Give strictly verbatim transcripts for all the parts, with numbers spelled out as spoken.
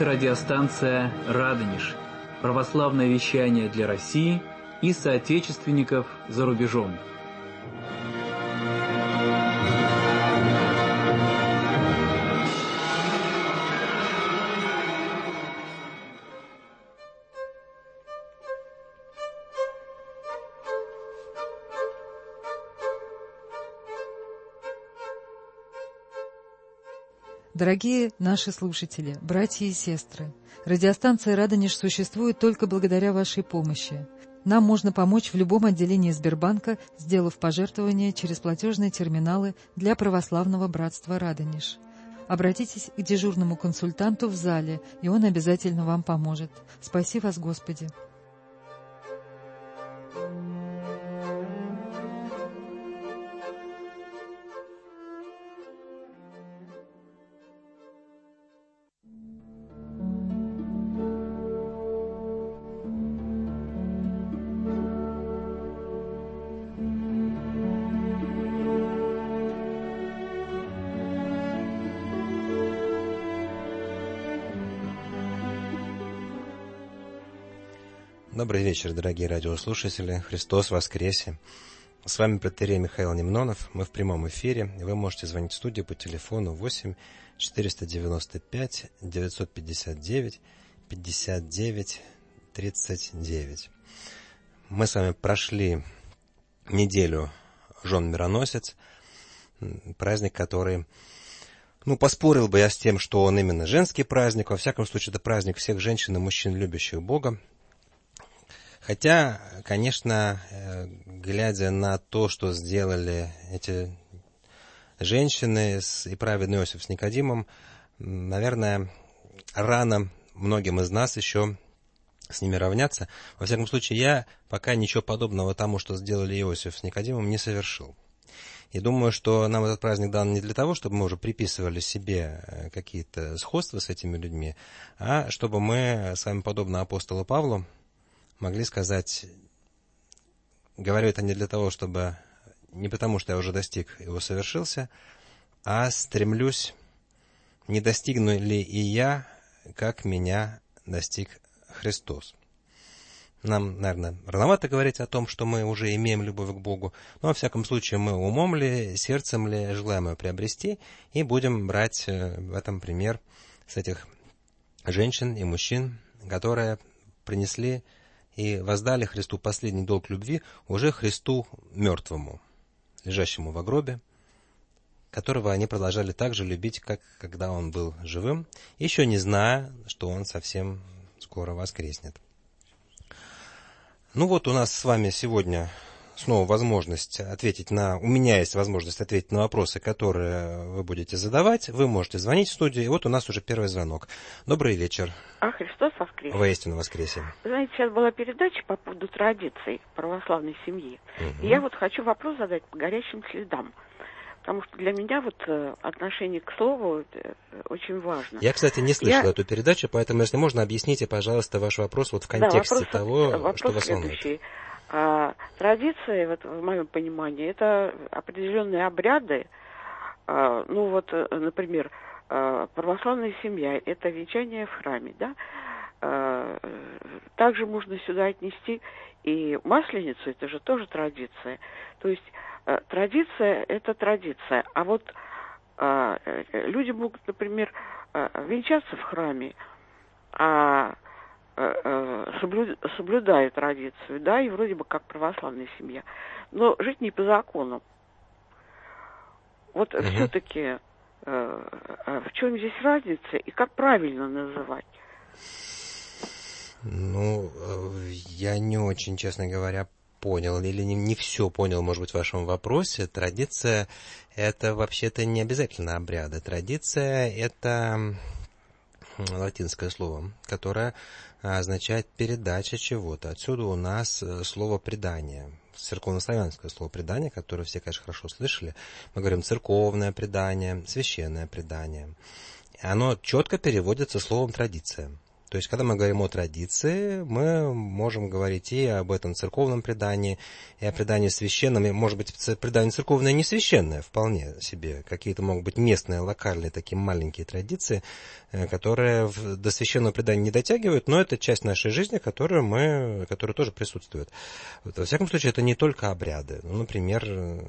Это радиостанция «Радонеж», православное вещание для России и соотечественников за рубежом. Дорогие наши слушатели, братья и сестры, радиостанция «Радонеж» существует только благодаря вашей помощи. Нам можно помочь в любом отделении Сбербанка, сделав пожертвование через платежные терминалы для православного братства «Радонеж». Обратитесь к дежурному консультанту в зале, и он обязательно вам поможет. Спаси вас, Господи! Добрый вечер, дорогие радиослушатели. Христос воскресе. С вами протоиерей Михаил Немнонов. Мы в прямом эфире. Вы можете звонить в студию по телефону восемь четыреста девяносто пять девятьсот пятьдесят девять пятьдесят девять тридцать девять. Мы с вами прошли неделю Жен-Мироносец, праздник, который... Ну, поспорил бы я с тем, что он именно женский праздник. Во всяком случае, это праздник всех женщин и мужчин, любящих Бога. Хотя, конечно, глядя на то, что сделали эти женщины и праведный Иосиф с Никодимом, наверное, рано многим из нас еще с ними равняться. Во всяком случае, я пока ничего подобного тому, что сделали Иосиф с Никодимом, не совершил. И думаю, что нам этот праздник дан не для того, чтобы мы уже приписывали себе какие-то сходства с этими людьми, а чтобы мы с вами, подобно апостолу Павлу, могли сказать, говорю это не для того, чтобы, не потому, что я уже достиг его совершился, а стремлюсь, не достигну ли и я, как меня достиг Христос. Нам, наверное, рановато говорить о том, что мы уже имеем любовь к Богу, но, во всяком случае, мы умом ли, сердцем ли желаем ее приобрести, и будем брать в этом пример с этих женщин и мужчин, которые принесли и воздали Христу последний долг любви, уже Христу мертвому, лежащему во гробе, которого они продолжали так же любить, как когда он был живым, еще не зная, что он совсем скоро воскреснет. Ну вот у нас с вами сегодня снова возможность ответить на... У меня есть возможность ответить на вопросы, которые вы будете задавать. Вы можете звонить в студию. И вот у нас уже первый звонок. Добрый вечер. А Христос воскресе. Воистину воскресе. Знаете, сейчас была передача по поводу традиций православной семьи. Угу. И я вот хочу вопрос задать по горячим следам. Потому что для меня вот отношение к слову очень важно. Я, кстати, не слышал я... эту передачу, поэтому, если можно, объясните, пожалуйста, ваш вопрос вот в контексте да, вопрос, того, вопрос что вас следующий. волнует. А, традиции, вот, в моем понимании, это определенные обряды. А, ну вот, например, а, православная семья – это венчание в храме, да? А, также можно сюда отнести и Масленицу, это же тоже традиция. То есть а, традиция – это традиция. А вот а, люди могут, например, а, венчаться в храме, а соблюдаю традицию, да, и вроде бы как православная семья, но жить не по закону. Вот угу. все-таки э, в чем здесь разница и как правильно называть? Ну, я не очень, честно говоря, понял, или не, не все понял, может быть, в вашем вопросе. Традиция – это вообще-то не обязательно обряды. Традиция – это латинское слово, которое означает передача чего-то. Отсюда у нас слово предание, церковнославянское слово предание, которое все, конечно, хорошо слышали. Мы говорим церковное предание, священное предание. Оно четко переводится словом традиция. То есть, когда мы говорим о традиции, мы можем говорить и об этом церковном предании, и о предании священном, и, может быть, предание церковное не священное, вполне себе. Какие-то могут быть местные, локальные, такие маленькие традиции, которые до священного предания не дотягивают, но это часть нашей жизни, которая, мы, которая тоже присутствует. Во всяком случае, это не только обряды. Ну, например,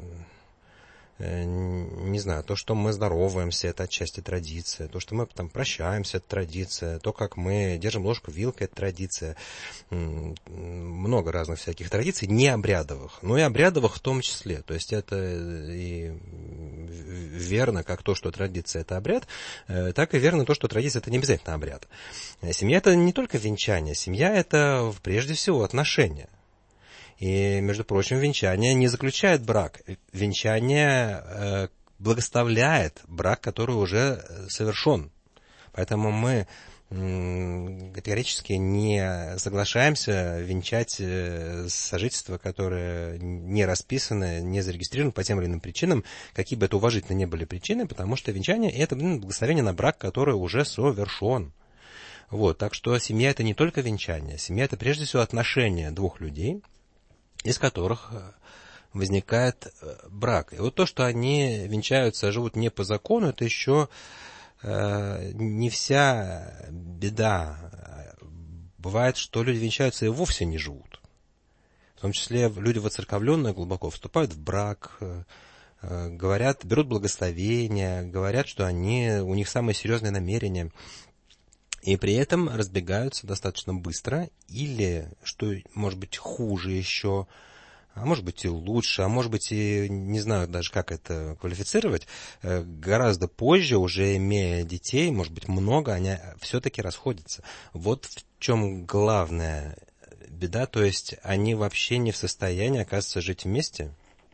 не знаю, то, что мы здороваемся, это отчасти традиция, то, что мы там прощаемся, это традиция, то, как мы держим ложку вилкой, это традиция. Много разных всяких традиций, не обрядовых, но и обрядовых в том числе. То есть это и верно, как то, что традиция – это обряд, так и верно то, что традиция – это не обязательно обряд. Семья – это не только венчание, семья – это прежде всего отношения. И, между прочим, венчание не заключает брак. Венчание э, благословляет брак, который уже совершен. Поэтому мы э, категорически не соглашаемся венчать э, сожительство, которое не расписано, не зарегистрировано по тем или иным причинам, какие бы это уважительно ни были причины, потому что венчание – это блин, благословение на брак, который уже совершен. Вот, так что семья – это не только венчание. Семья – это прежде всего отношения двух людей, из которых возникает брак. И вот то, что они венчаются, живут не по закону, это еще э, не вся беда. Бывает, что люди венчаются и вовсе не живут. В том числе люди воцерковленные глубоко вступают в брак, э, говорят, берут благословения, говорят, что они, у них самые серьезные намерения. И при этом разбегаются достаточно быстро, или, что может быть хуже еще, а может быть и лучше, а может быть и, не знаю даже, как это квалифицировать, гораздо позже, уже имея детей, может быть много, они все-таки расходятся. Вот в чем главная беда, то есть они вообще не в состоянии, оказывается, жить вместе.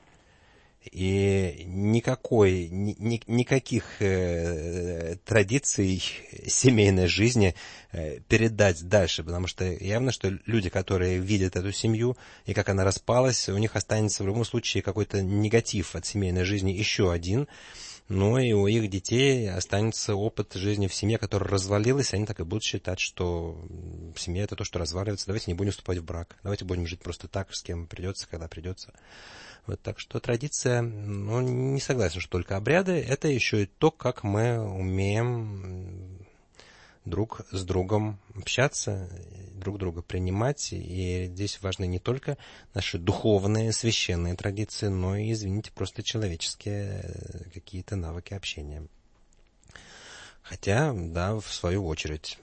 И никакой, ни, никаких э, традиций семейной жизни э, передать дальше, потому что явно, что люди, которые видят эту семью и как она распалась, у них останется в любом случае какой-то негатив от семейной жизни, еще один, но и у их детей останется опыт жизни в семье, которая развалилась, они так и будут считать, что семья – это то, что разваливается, давайте не будем вступать в брак, давайте будем жить просто так, с кем придется, когда придется. Вот, так что традиция, ну, не согласен, что только обряды, это еще и то, как мы умеем друг с другом общаться, друг друга принимать. И здесь важны не только наши духовные, священные традиции, но и, извините, просто человеческие какие-то навыки общения. Хотя, да, в свою очередь.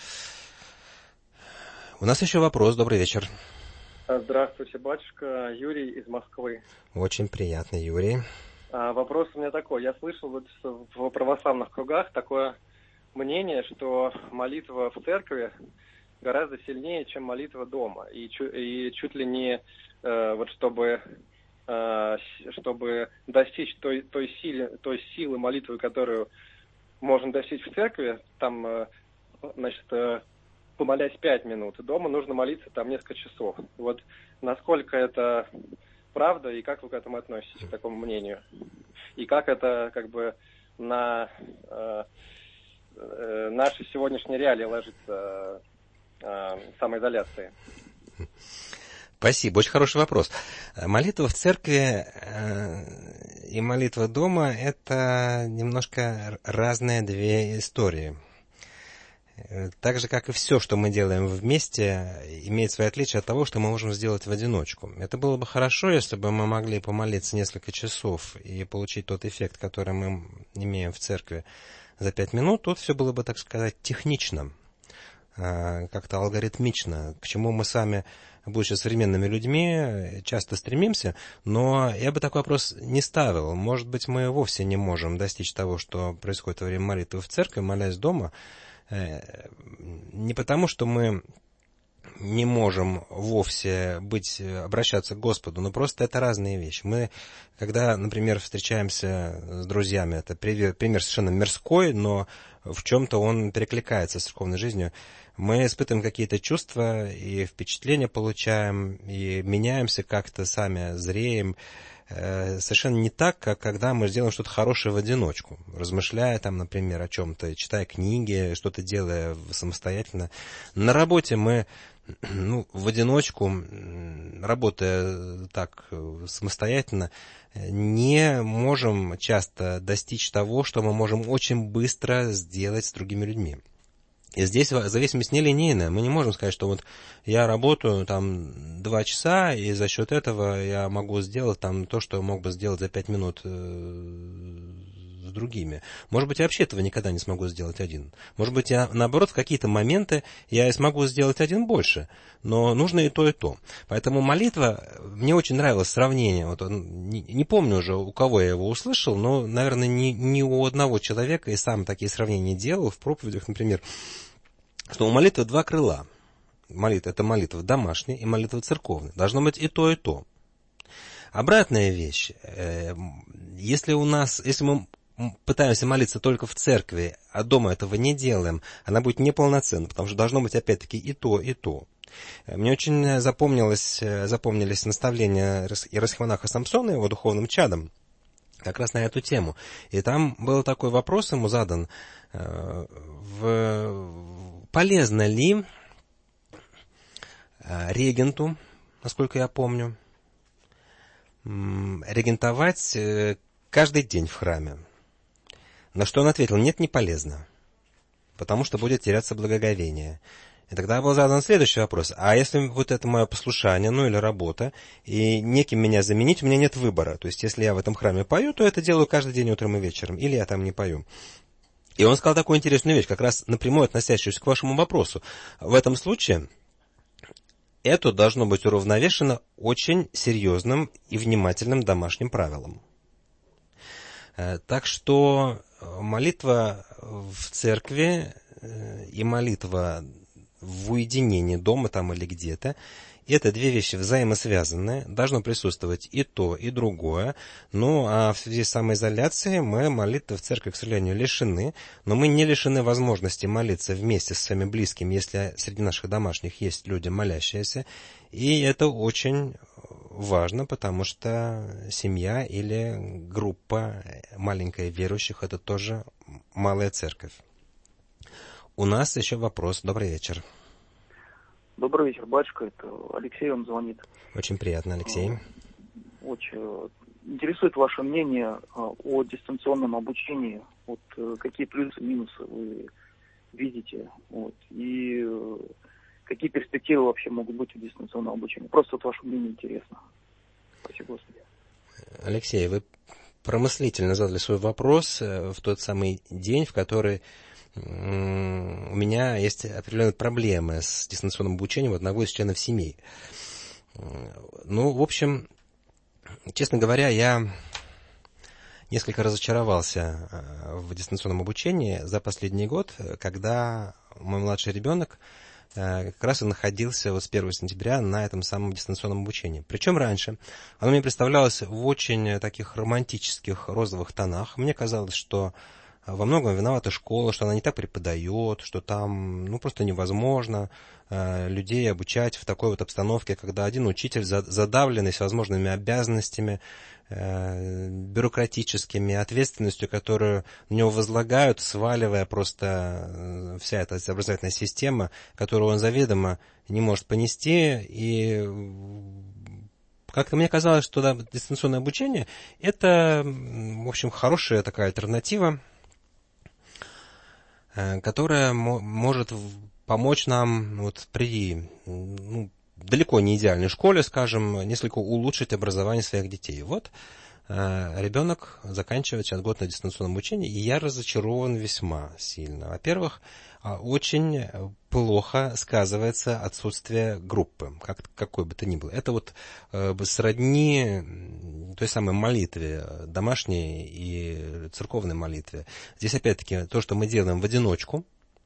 У нас еще вопрос. Добрый вечер. Здравствуйте, батюшка. Юрий из Москвы. Очень приятно, Юрий. А, вопрос у меня такой. Я слышал вот в православных кругах такое мнение, что молитва в церкви гораздо сильнее, чем молитва дома. И, чу- и чуть ли не э, вот чтобы, э, чтобы достичь той, той, силы, той силы молитвы, которую можно достичь в церкви, там, э, значит, э, помолясь пять минут. Дома нужно молиться там несколько часов. Вот насколько это правда и как вы к этому относитесь, к такому мнению? И как это как бы на э, э, наши сегодняшние реалии ложится э, самоизоляции? Спасибо, очень хороший вопрос. Молитва в церкви э, и молитва дома – это немножко разные две истории. Так же, как и все, что мы делаем вместе, имеет свои отличия от того, что мы можем сделать в одиночку. Это было бы хорошо, если бы мы могли помолиться несколько часов и получить тот эффект, который мы имеем в церкви за пять минут. Тут все было бы, так сказать, технично, как-то алгоритмично, к чему мы сами, будучи современными людьми, часто стремимся. Но я бы такой вопрос не ставил. Может быть, мы вовсе не можем достичь того, что происходит во время молитвы в церкви, молясь дома, не потому, что мы не можем вовсе быть, обращаться к Господу, но просто это разные вещи. Мы, когда, например, встречаемся с друзьями, это пример совершенно мирской, но в чем-то он перекликается с церковной жизнью, мы испытываем какие-то чувства и впечатления получаем, и меняемся как-то, сами зреем, совершенно не так, как когда мы делаем что-то хорошее в одиночку, размышляя там, например, о чем-то, читая книги, что-то делая самостоятельно. На работе мы, ну, в одиночку, работая так самостоятельно, не можем часто достичь того, что мы можем очень быстро сделать с другими людьми. И здесь зависимость нелинейная. Мы не можем сказать, что вот я работаю там два часа, и за счет этого я могу сделать там то, что мог бы сделать за пять минут с другими. Может быть, я вообще этого никогда не смогу сделать один. Может быть, я, наоборот, в какие-то моменты я смогу сделать один больше. Но нужно и то, и то. Поэтому молитва, мне очень нравилось сравнение. Вот он, не, не помню уже, у кого я его услышал, но, наверное, не, не у одного человека, и сам такие сравнения делал в проповедях, например, что у молитвы два крыла. Молитва — это молитва домашняя и молитва церковная. Должно быть и то, и то. Обратная вещь. Если у нас, если мы пытаемся молиться только в церкви, а дома этого не делаем, она будет неполноценна, потому что должно быть опять-таки и то, и то. Мне очень запомнилось, запомнились наставления иеросхимонаха Самсона, его духовным чадом, как раз на эту тему. И там был такой вопрос ему задан: в... полезно ли регенту, насколько я помню, регентовать каждый день в храме? На что он ответил: нет, не полезно, потому что будет теряться благоговение. И тогда был задан следующий вопрос: а если вот это мое послушание, ну или работа, и неким меня заменить, у меня нет выбора. То есть, если я в этом храме пою, то это делаю каждый день утром и вечером, или я там не пою. И он сказал такую интересную вещь, как раз напрямую относящуюся к вашему вопросу. В этом случае это должно быть уравновешено очень серьезным и внимательным домашним правилом. Так что молитва в церкви и молитва в уединении дома там или где-то — это две вещи взаимосвязанные, должно присутствовать и то, и другое. Ну, а в связи с самоизоляцией мы молитвы в церкви, к сожалению, лишены, но мы не лишены возможности молиться вместе со своими близкими, если среди наших домашних есть люди молящиеся. И это очень важно, потому что семья или группа маленькая верующих — это тоже малая церковь. У нас еще вопрос. Добрый вечер. Добрый вечер, батюшка. Это Алексей вам звонит. Очень приятно, Алексей. Очень интересует ваше мнение о дистанционном обучении. Вот какие плюсы и минусы вы видите? Вот, и какие перспективы вообще могут быть у дистанционного обучения? Просто вот ваше мнение интересно. Спасибо, Господи. Алексей, вы промыслительно задали свой вопрос в тот самый день, в который у меня есть определенные проблемы с дистанционным обучением одного из членов семьи. Ну, в общем, честно говоря, я несколько разочаровался в дистанционном обучении за последний год, когда мой младший ребенок как раз и находился вот с первого сентября на этом самом дистанционном обучении. Причем раньше оно мне представлялось в очень таких романтических розовых тонах. Мне казалось, что во многом виновата школа, что она не так преподает, что там ну, просто невозможно э, людей обучать в такой вот обстановке, когда один учитель задавленный всевозможными обязанностями, э, бюрократическими, ответственностью, которую на него возлагают, сваливая просто э, вся эта образовательная система, которую он заведомо не может понести. И как-то мне казалось, что да, дистанционное обучение — это, в общем, хорошая такая альтернатива, которая может помочь нам вот при ну, далеко не идеальной школе, скажем, несколько улучшить образование своих детей. Вот э, ребенок заканчивает сейчас год на дистанционном обучении, и я разочарован весьма сильно. Во-первых, очень плохо сказывается отсутствие группы, как, какой бы то ни было. Это вот э, сродни той самой молитве, домашней и церковной молитве. Здесь опять-таки то, что мы делаем в одиночку,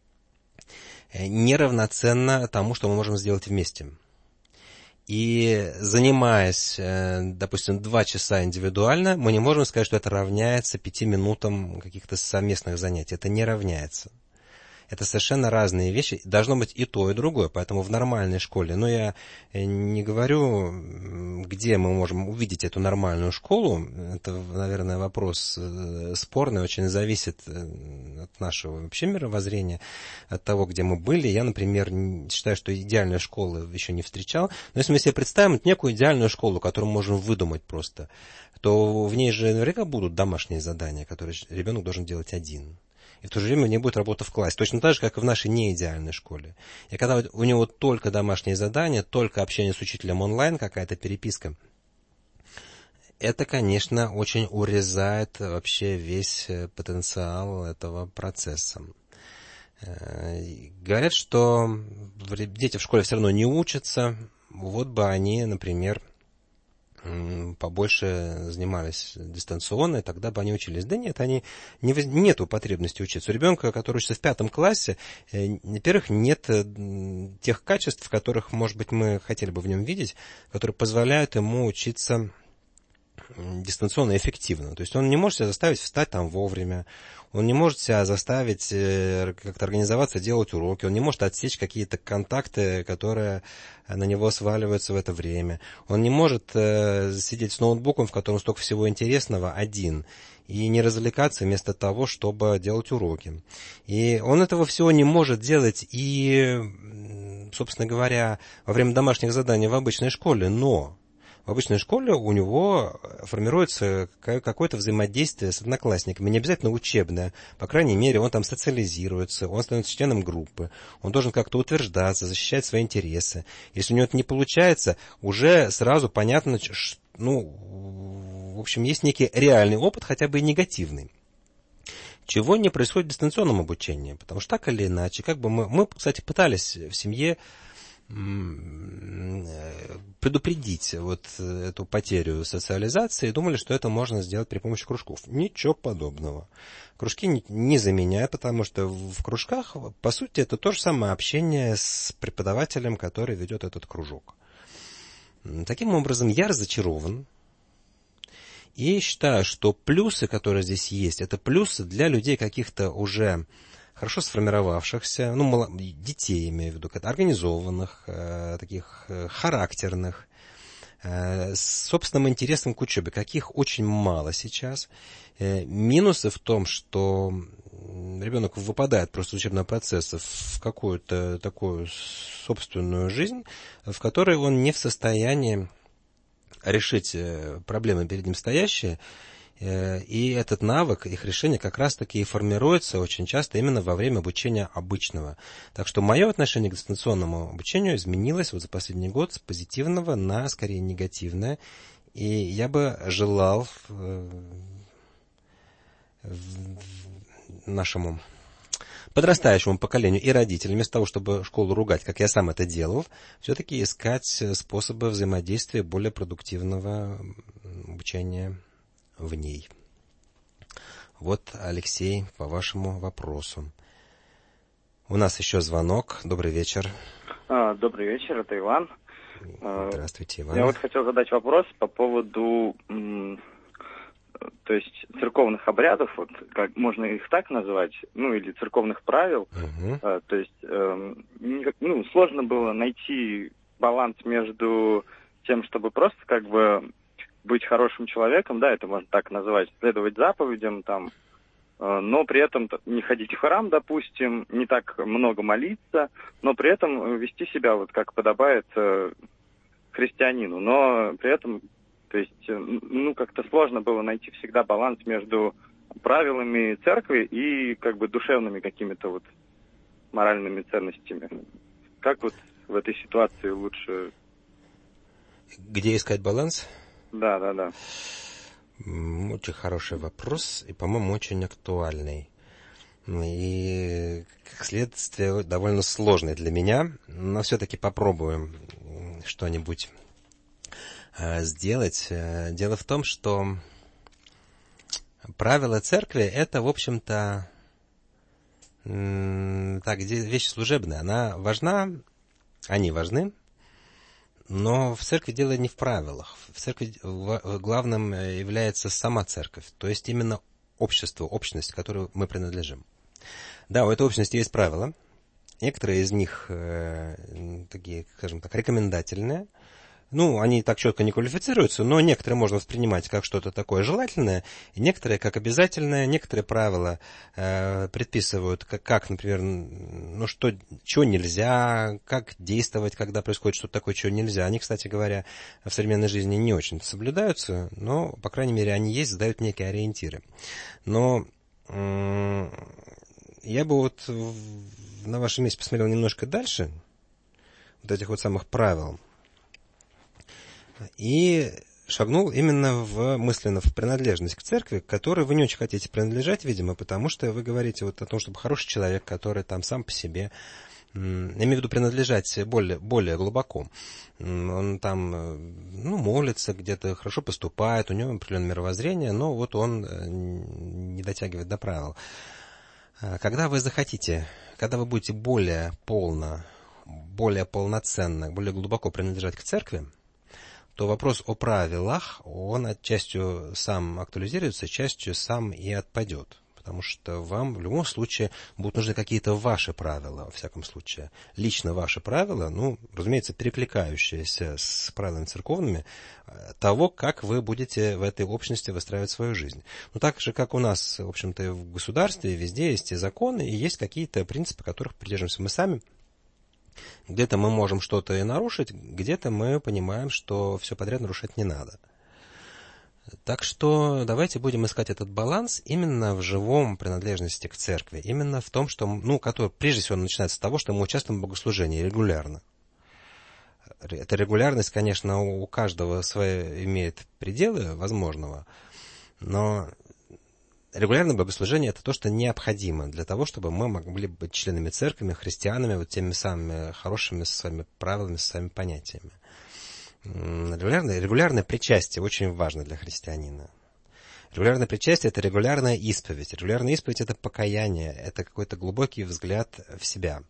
неравноценно тому, что мы можем сделать вместе. И занимаясь, допустим, два часа индивидуально, мы не можем сказать, что это равняется пяти минутам каких-то совместных занятий. Это не равняется. Это совершенно разные вещи. Должно быть и то, и другое. Поэтому в нормальной школе, но я не говорю, где мы можем увидеть эту нормальную школу. Это, наверное, вопрос спорный, очень зависит от нашего вообще мировоззрения, от того, где мы были. Я, например, считаю, что идеальной школы еще не встречал. Но если мы себе представим некую идеальную школу, которую можем выдумать просто, то в ней же наверняка будут домашние задания, которые ребенок должен делать один. И в то же время у него будет работа в классе. Точно так же, как и в нашей неидеальной школе. И когда у него только домашние задания, только общение с учителем онлайн, какая-то переписка, это, конечно, очень урезает вообще весь потенциал этого процесса. Говорят, что дети в школе все равно не учатся. Вот бы они, например, побольше занимались дистанционно, тогда бы они учились. Да нет, они не, нету потребности учиться. У ребенка, который учится в пятом классе, во-первых, нет тех качеств, которых, может быть, мы хотели бы в нем видеть, которые позволяют ему учиться дистанционно эффективно. То есть он не может себя заставить встать там вовремя, он не может себя заставить как-то организоваться, делать уроки, он не может отсечь какие-то контакты, которые на него сваливаются в это время. Он не может сидеть с ноутбуком, в котором столько всего интересного, один, и не развлекаться вместо того, чтобы делать уроки. И он этого всего не может делать и, собственно говоря, во время домашних заданий в обычной школе, но в обычной школе у него формируется какое-то взаимодействие с одноклассниками, не обязательно учебное, по крайней мере, он там социализируется, он становится членом группы, он должен как-то утверждаться, защищать свои интересы. Если у него это не получается, уже сразу понятно, что, ну, в общем, есть некий реальный опыт, хотя бы и негативный. Чего не происходит в дистанционном обучении, потому что так или иначе, как бы мы, мы, кстати, пытались в семье предупредить вот эту потерю социализации, думали, что это можно сделать при помощи кружков. Ничего подобного. Кружки не, не заменяют, потому что в кружках, по сути, это то же самое общение с преподавателем, который ведет этот кружок. Таким образом, я разочарован и считаю, что плюсы, которые здесь есть, это плюсы для людей каких-то уже хорошо сформировавшихся, ну, мало, детей, имею в виду, организованных, э, таких э, характерных, э, с собственным интересом к учебе, каких очень мало сейчас. Э, минусы в том, что ребенок выпадает просто из учебного процесса в какую-то такую собственную жизнь, в которой он не в состоянии решить проблемы перед ним стоящие. И этот навык, их решение как раз-таки и формируется очень часто именно во время обучения обычного. Так что мое отношение к дистанционному обучению изменилось вот за последний год с позитивного на, скорее, негативное. И я бы желал нашему подрастающему поколению и родителям, вместо того, чтобы школу ругать, как я сам это делал, все-таки искать способы взаимодействия более продуктивного обучения в ней. Вот, Алексей, по вашему вопросу. У нас еще звонок. Добрый вечер. А, добрый вечер, это Иван. Здравствуйте, Иван. Я вот хотел задать вопрос по поводу, то есть, церковных обрядов, вот, как можно их так назвать, ну, или церковных правил. Угу. А, то есть, э, ну, сложно было найти баланс между тем, чтобы просто, как бы, быть хорошим человеком, да, это можно так называть, следовать заповедям, там, э, но при этом не ходить в храм, допустим, не так много молиться, но при этом вести себя вот как подобает э, христианину, но при этом, то есть, э, ну, как-то сложно было найти всегда баланс между правилами церкви и, как бы, душевными какими-то вот моральными ценностями. Как вот в этой ситуации лучше... Где искать баланс? Да, да, да. Очень хороший вопрос и, по-моему, очень актуальный. И, как следствие, довольно сложный для меня. Но все-таки попробуем что-нибудь сделать. Дело в том, что правила церкви — это, в общем-то, так, вещь служебная. Она важна, они важны. Но в церкви дело не в правилах. В церкви главным является сама церковь, то есть именно общество, общность, к которой мы принадлежим. Да, у этой общности есть правила. Некоторые из них э, такие, скажем так, рекомендательные. Ну, они так четко не квалифицируются, но некоторые можно воспринимать как что-то такое желательное, и некоторые как обязательное. Некоторые правила э, предписывают, как, как, например, ну, что, чего нельзя, как действовать, когда происходит что-то такое, чего нельзя. Они, кстати говоря, в современной жизни не очень соблюдаются, но, по крайней мере, они есть, задают некие ориентиры. Но э, я бы вот на вашем месте посмотрел немножко дальше вот этих вот самых правил, и шагнул именно в мысленно в принадлежность к церкви, к которой вы не очень хотите принадлежать, видимо, потому что вы говорите вот о том, чтобы хороший человек, который там сам по себе, я имею в виду принадлежать более, более глубоко. Он там, ну, молится, где-то хорошо поступает, у него определенное мировоззрение, но вот он не дотягивает до правил. Когда вы захотите, когда вы будете более полно, более полноценно, более глубоко принадлежать к церкви, то вопрос о правилах, он отчасти сам актуализируется, частью сам и отпадет. Потому что вам в любом случае будут нужны какие-то ваши правила, во всяком случае. Лично ваши правила, ну, разумеется, перекликающиеся с правилами церковными, того, как вы будете в этой общности выстраивать свою жизнь. Ну, так же, как у нас, в общем-то, и в государстве, везде есть и законы, и есть какие-то принципы, которых придерживаемся мы сами. Где-то мы можем что-то и нарушить, где-то мы понимаем, что все подряд нарушать не надо. Так что давайте будем искать этот баланс именно в живом принадлежности к церкви. Именно в том, что, ну, который прежде всего начинается с того, что мы участвуем в богослужении регулярно. Эта регулярность, конечно, у каждого свои имеет пределы возможного, но регулярное богослужение – это то, что необходимо для того, чтобы мы могли быть членами церкви, христианами, вот теми самыми хорошими своими правилами, своими понятиями. Регулярное, регулярное причастие очень важно для христианина. Регулярное причастие – это регулярная исповедь. Регулярная исповедь – это покаяние, это какой-то глубокий взгляд в себя.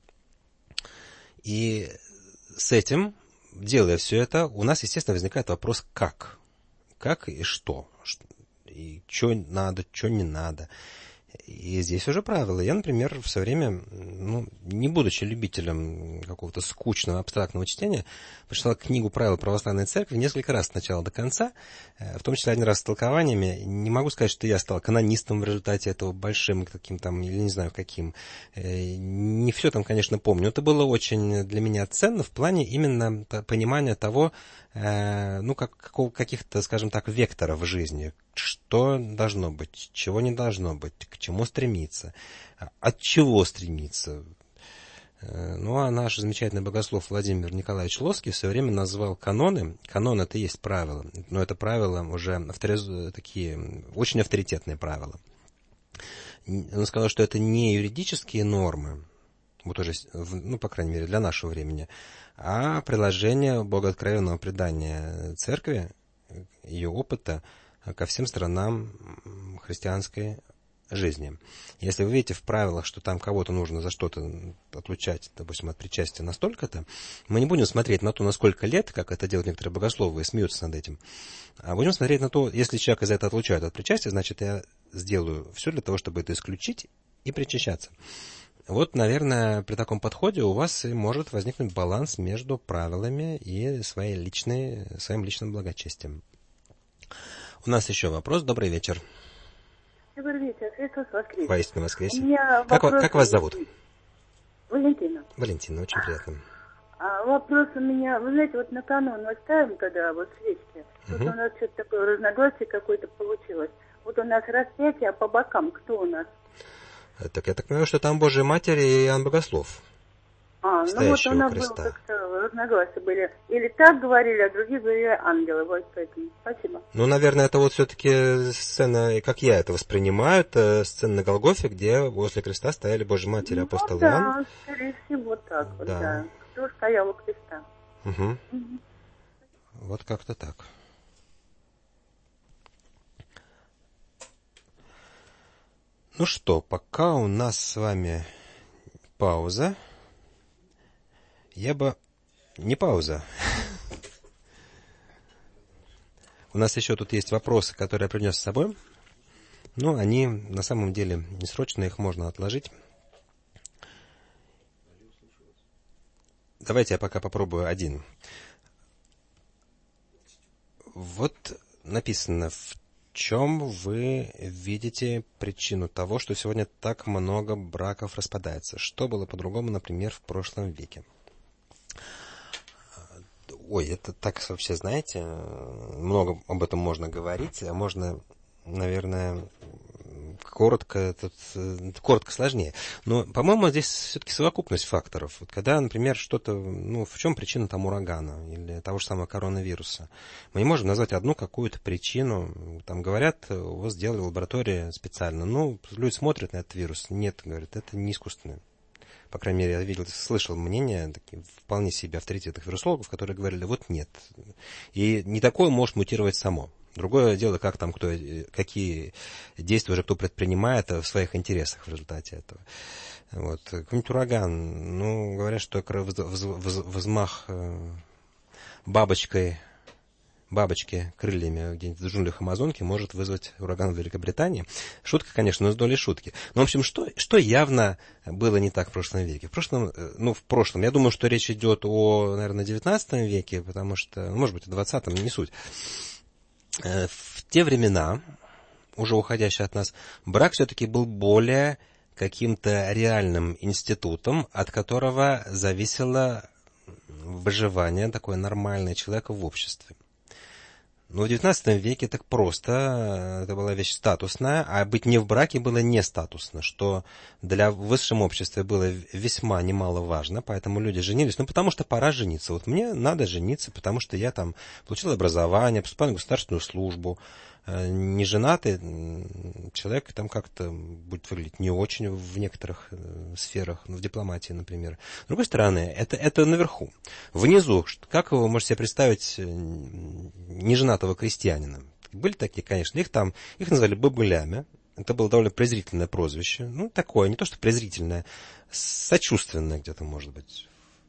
И с этим, делая все это, у нас, естественно, возникает вопрос «как?». Как и что? И что надо, что не надо. И здесь уже правила. Я, например, в свое время, ну, не будучи любителем какого-то скучного, абстрактного чтения, прочитал книгу «Правила православной церкви» несколько раз с начала до конца, в том числе один раз с толкованиями. Не могу сказать, что я стал канонистом в результате этого, большим каким там, или не знаю каким. Не все там, конечно, помню. Это было очень для меня ценно в плане именно понимания того, ну, как, каких-то, скажем так, векторов в жизни. Что должно быть, чего не должно быть, к чему стремиться, от чего стремиться. Ну, а наш замечательный богослов Владимир Николаевич Лоский в свое время назвал каноны. Канон – это и есть правила, но это правила уже авториз... такие очень авторитетные правила. Он сказал, что это не юридические нормы, вот уже, ну, по крайней мере, для нашего времени, а приложение богооткровенного предания церкви, ее опыта ко всем сторонам христианской жизни. Если вы видите в правилах, что там кого-то нужно за что-то отлучать, допустим, от причастия настолько-то, мы не будем смотреть на то, на сколько лет, как это делают некоторые богословы, и смеются над этим, а будем смотреть на то, если человека за это отлучают от причастия, значит, я сделаю все для того, чтобы это исключить и причащаться. Вот, наверное, при таком подходе у вас и может возникнуть баланс между правилами и своей личной, своим личным благочестием. У нас еще вопрос. Добрый вечер. Добрый вечер. Христос воскресе. Воистину воскресе. Как, вопрос... как вас зовут? Валентина. Валентина, очень приятно. А вопрос у меня, вы знаете, вот на канон мы ставим, когда вот свечки, угу. Тут у нас что-то такое разногласие какое-то получилось. Вот у нас распятие, а по бокам кто у нас? Так я так понимаю, что там Божья Матерь и Иоанн Богослов. А, ну вот у нас было как-то разногласия были. Или так говорили, а другие говорили ангелы. Вот поэтому. Спасибо. Ну, наверное, это вот все-таки сцена, как я это воспринимаю, это сцена на Голгофе, где возле креста стояли Божья Матерь и апостол ну, Иоанн. Да, скорее всего так вот, да. да. Кто стоял у креста. Угу. Угу. Вот как-то так. Ну что, пока у нас с вами пауза, я бы... Не пауза. У нас еще тут есть вопросы, которые я принес с собой. Но они на самом деле не срочные, их можно отложить. давайте я пока попробую один. Вот написано, в чем вы видите причину того, что сегодня так много браков распадается? Что было по-другому, например, в прошлом веке? Ой, это так вообще, знаете, много об этом можно говорить, а можно, наверное, коротко, тут, коротко сложнее. Но, по-моему, здесь все-таки совокупность факторов. Вот когда, например, что-то, ну, в чем причина там урагана или того же самого коронавируса? Мы не можем назвать одну какую-то причину. Там говорят, у вас сделали лабораторию специально. Ну, люди смотрят на этот вирус. Нет, говорят, это не искусственное. По крайней мере, я видел, слышал мнения такие, вполне себе авторитетных вирусологов, которые говорили, вот нет. И не такое может мутировать само. Другое дело, как там кто, какие действия уже кто предпринимает в своих интересах в результате этого. Вот. Какой-нибудь ураган, ну, говорят, что взмах бабочкой, бабочки крыльями где-нибудь в джунглях Амазонки может вызвать ураган в Великобритании. Шутка, конечно, но с долей шутки. Но, в общем, что, что явно было не так в прошлом веке? В прошлом, ну, в прошлом, я думаю, что речь идет о, наверное, девятнадцатом веке, потому что, может быть, о двадцатом, не суть. В те времена, уже уходящие от нас, брак все-таки был более каким-то реальным институтом, от которого зависело выживание такое нормальное человека в обществе. Но в девятнадцатом веке так просто, это была вещь статусная, а быть не в браке было не статусно, что для высшего общества было весьма немаловажно, поэтому люди женились, ну потому что пора жениться. Вот мне надо жениться, потому что я там получил образование, поступал на государственную службу. Не женатый человек там как-то будет выглядеть не очень в некоторых сферах, ну, в дипломатии, например. С другой стороны, это, это наверху. Внизу, как вы можете себе представить неженатого крестьянина? Были такие, конечно, их там, их назвали бабулями. Это было довольно презрительное прозвище. Ну, такое, не то что презрительное, сочувственное где-то, может быть.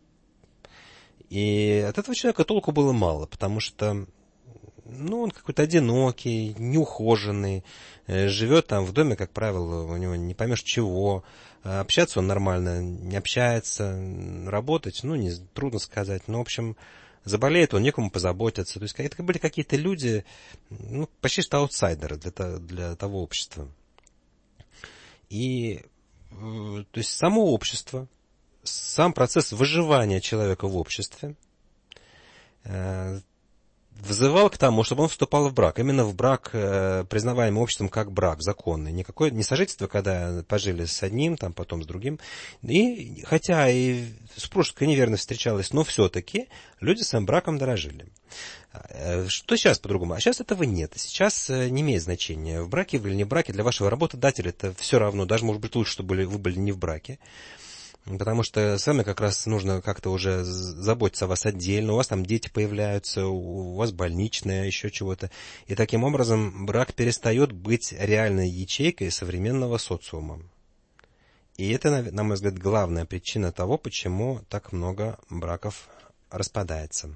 И от этого человека толку было мало, потому что ну, он какой-то одинокий, неухоженный, живет там в доме, как правило, у него не поймешь чего, общаться он нормально не общается, работать, ну, не, трудно сказать, но, в общем, заболеет он, некому позаботиться. То есть это были какие-то люди, ну, почти что аутсайдеры для, для того общества. И, то есть, само общество, сам процесс выживания человека в обществе взывал к тому, чтобы он вступал в брак. Именно в брак, э, признаваемый обществом как брак законный. Никакое не сожительство, когда пожили с одним, там, потом с другим. И, хотя и супружеская неверность встречалась, но все-таки люди своим браком дорожили. Что сейчас по-другому? А сейчас этого нет. Сейчас не имеет значения, в браке вы или не в браке. Для вашего работодателя это все равно. Даже, может быть, лучше, чтобы вы были не в браке. Потому что с вами как раз нужно как-то уже заботиться о вас отдельно, у вас там дети появляются, у вас больничное, еще чего-то. И таким образом брак перестает быть реальной ячейкой современного социума. И это, на мой взгляд, главная причина того, почему так много браков распадается.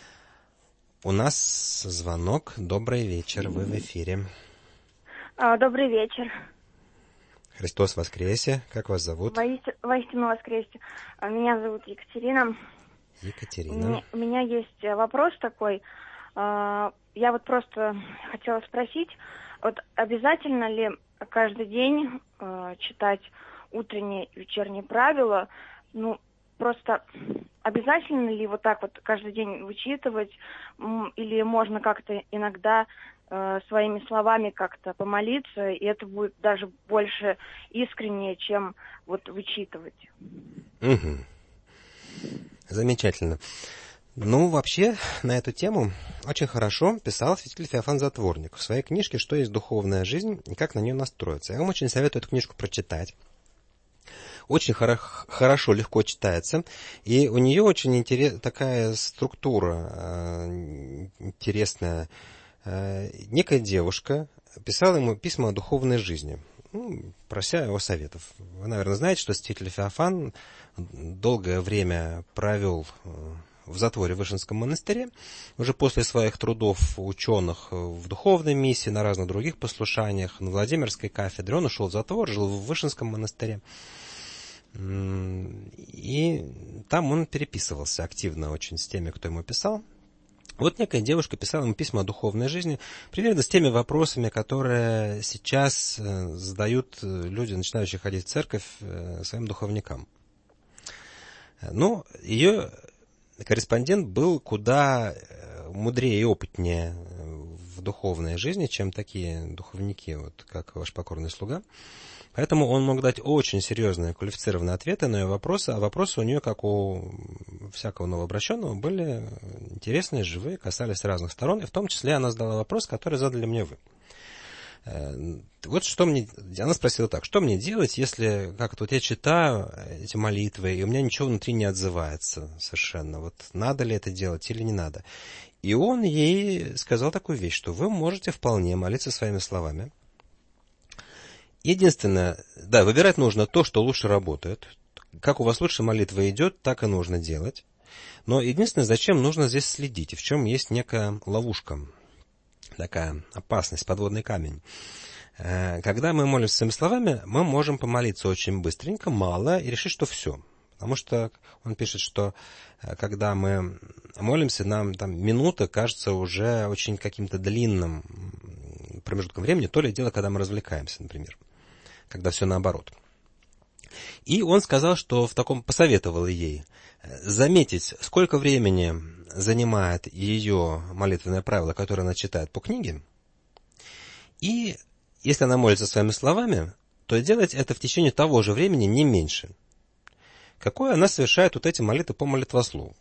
У нас звонок. Добрый вечер, вы в эфире. Добрый вечер. Христос воскресе. Как вас зовут? Воистину воскресе. Меня зовут Екатерина. Екатерина. У меня есть вопрос такой. Я вот просто хотела спросить, вот обязательно ли каждый день читать утренние и вечерние правила? Ну, просто обязательно ли вот так вот каждый день вычитывать? Или можно как-то иногда своими словами как-то помолиться, и это будет даже больше искреннее, чем вот вычитывать. Угу. Замечательно. Ну, вообще, на эту тему очень хорошо писал святитель Феофан Затворник в своей книжке «Что есть духовная жизнь и как на нее настроиться». Я вам очень советую эту книжку прочитать. Очень хоро- хорошо, легко читается. И у нее очень интерес- такая структура э, интересная. Некая девушка писала ему письма о духовной жизни, ну, прося его советов. Вы, наверное, знаете, что святитель Феофан долгое время провел в затворе в Вышинском монастыре. Уже после своих трудов ученых в духовной миссии, на разных других послушаниях, на Владимирской кафедре, он ушел в затвор, жил в Вышинском монастыре. И там он переписывался активно очень с теми, кто ему писал. Вот некая девушка писала ему письма о духовной жизни, примерно с теми вопросами, которые сейчас задают люди, начинающие ходить в церковь, своим духовникам. Но ее корреспондент был куда мудрее и опытнее в духовной жизни, чем такие духовники, вот, как ваш покорный слуга. Поэтому он мог дать очень серьезные квалифицированные ответы на ее вопросы, а вопросы у нее, как у всякого новообращенного, были интересные, живые, касались разных сторон, и в том числе она задала вопрос, который задали мне вы. Вот что мне... Она спросила так: что мне делать, если как-то вот я читаю эти молитвы, и у меня ничего внутри не отзывается совершенно. Вот надо ли это делать или не надо? И он ей сказал такую вещь, что вы можете вполне молиться своими словами. Единственное, да, выбирать нужно то, что лучше работает. Как у вас лучше молитва идет, так и нужно делать. Но единственное, зачем нужно здесь следить, и в чем есть некая ловушка, такая опасность, подводный камень. Когда мы молимся своими словами, мы можем помолиться очень быстренько, мало, и решить, что все. Потому что он пишет, что когда мы молимся, нам там минута кажется уже очень каким-то длинным промежутком времени, то ли дело, когда мы развлекаемся, например, когда все наоборот. И он сказал, что в таком, посоветовал ей заметить, сколько времени занимает ее молитвенное правило, которое она читает по книге, и если она молится своими словами, то делать это в течение того же времени, не меньше. Какое она совершает вот эти молитвы по молитвослову.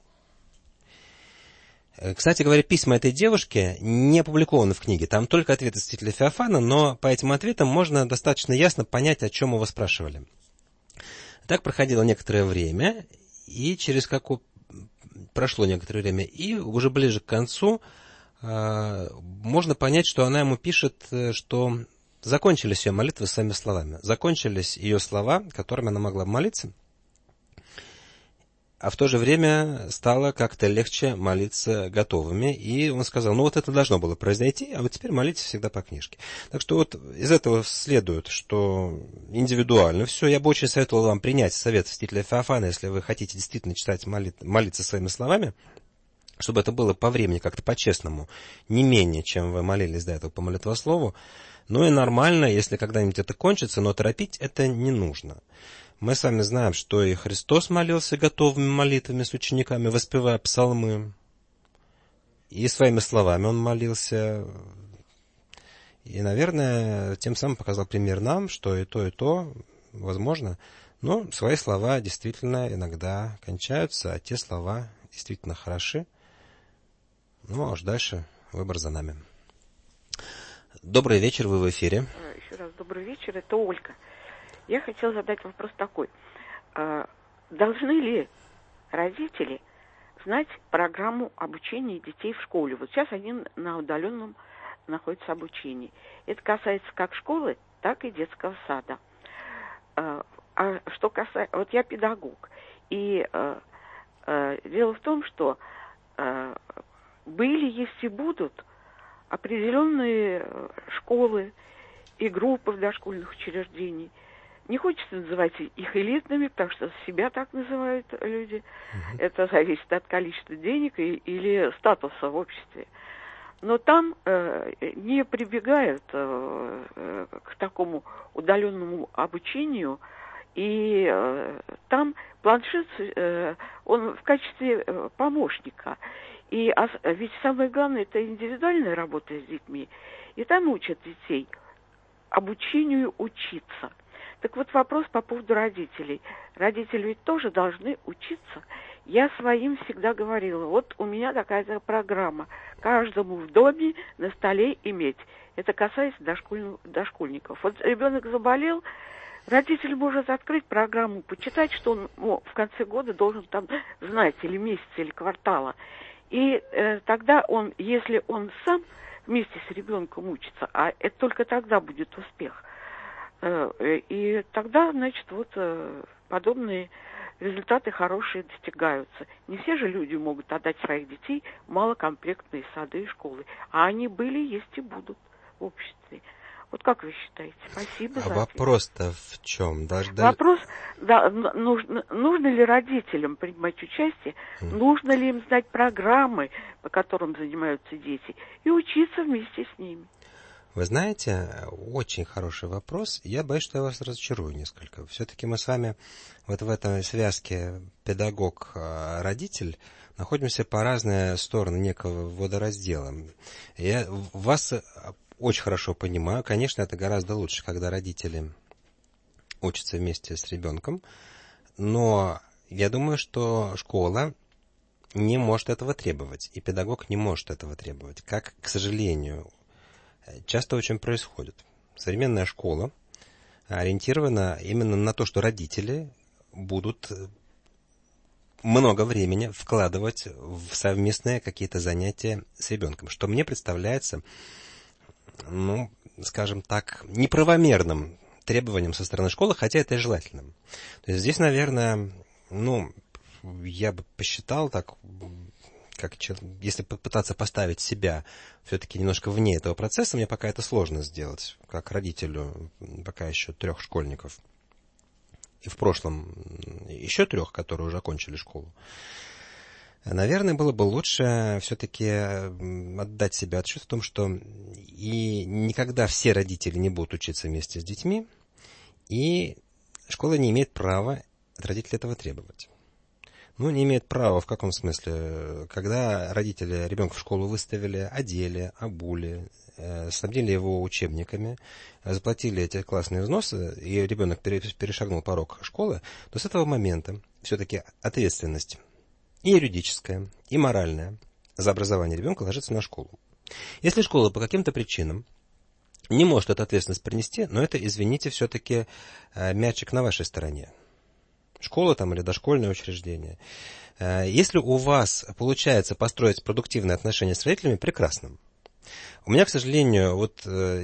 Кстати говоря, письма этой девушки не опубликованы в книге. Там только ответы святителя Феофана, но по этим ответам можно достаточно ясно понять, о чем его спрашивали. Так проходило некоторое время, и через какое прошло некоторое время, и уже ближе к концу э, можно понять, что она ему пишет, что закончились ее молитвы своими словами. Закончились ее слова, которыми она могла молиться. А в то же время стало как-то легче молиться готовыми. И он сказал, ну вот это должно было произойти, а вот теперь молитесь всегда по книжке. Так что вот из этого следует, что индивидуально все. Я бы очень советовал вам принять совет святителя Феофана, если вы хотите действительно читать, молит, молиться своими словами, чтобы это было по времени как-то по-честному, не менее, чем вы молились до этого по молитвослову. Ну и нормально, если когда-нибудь это кончится, но торопить это не нужно. Мы с вами знаем, что и Христос молился готовыми молитвами с учениками, воспевая псалмы. И своими словами он молился. И, наверное, тем самым показал пример нам, что и то, и то возможно. Но свои слова действительно иногда кончаются, а те слова действительно хороши. Ну, а уж дальше выбор за нами. Добрый вечер, вы в эфире. Еще раз добрый вечер, это Ольга. Я хотела задать вопрос такой. Должны ли родители знать программу обучения детей в школе? Вот сейчас они на удаленном находятся обучении. Это касается как школы, так и детского сада. А что касается... Вот я педагог. И дело в том, что были, есть и будут определенные школы и группы в дошкольных учреждениях. Не хочется называть их элитными, потому что себя так называют люди. Uh-huh. Это зависит от количества денег и, или статуса в обществе. Но там э, не прибегают э, э, к такому удаленному обучению. И э, там планшет, э, он в качестве э, помощника. И а, ведь самое главное, это индивидуальная работа с детьми. И там учат детей обучению учиться. Так вот вопрос по поводу родителей. Родители ведь тоже должны учиться. Я своим всегда говорила, вот у меня такая программа. Каждому в доме на столе иметь. Это касается дошколь... дошкольников. Вот ребенок заболел, родитель может открыть программу, почитать, что он ну, в конце года должен там знать, или месяца, или квартала. И э, тогда он, если он сам вместе с ребенком учится, а это только тогда будет успех, и тогда, значит, вот подобные результаты хорошие достигаются. Не все же люди могут отдать своих детей в малокомплектные сады и школы. А они были, есть и будут в обществе. Вот как вы считаете? Спасибо а за вопрос-то в чем? Даже, Вопрос, да, нужно, нужно ли родителям принимать участие, mm. нужно ли им знать программы, по которым занимаются дети, и учиться вместе с ними. Вы знаете, очень хороший вопрос. Я боюсь, что я вас разочарую несколько. Все-таки мы с вами вот в этой связке педагог-родитель находимся по разные стороны некого водораздела. Я вас очень хорошо понимаю. Конечно, это гораздо лучше, когда родители учатся вместе с ребенком. Но я думаю, что школа не может этого требовать. И педагог не может этого требовать. Как, к сожалению, часто очень происходит. Современная школа ориентирована именно на то, что родители будут много времени вкладывать в совместные какие-то занятия с ребенком, что мне представляется, ну, скажем так, неправомерным требованием со стороны школы, хотя это и желательным. То есть здесь, наверное, ну, я бы посчитал так, как, если попытаться поставить себя все-таки немножко вне этого процесса, мне пока это сложно сделать, как родителю пока еще трех школьников. И в прошлом еще трех, которые уже окончили школу. Наверное, было бы лучше все-таки отдать себе отчет в том, что и никогда все родители не будут учиться вместе с детьми, и школа не имеет права от родителей этого требовать. Ну, не имеет права в каком смысле? Когда родители ребенка в школу выставили, одели, обули, снабдили его учебниками, заплатили эти классные взносы, и ребенок перешагнул порог школы, то с этого момента все-таки ответственность и юридическая, и моральная за образование ребенка ложится на школу. Если школа по каким-то причинам не может эту ответственность принести, но это, извините, все-таки мячик на вашей стороне. Школа там или дошкольное учреждение. Если у вас получается построить продуктивные отношения с родителями, прекрасно. У меня, к сожалению, вот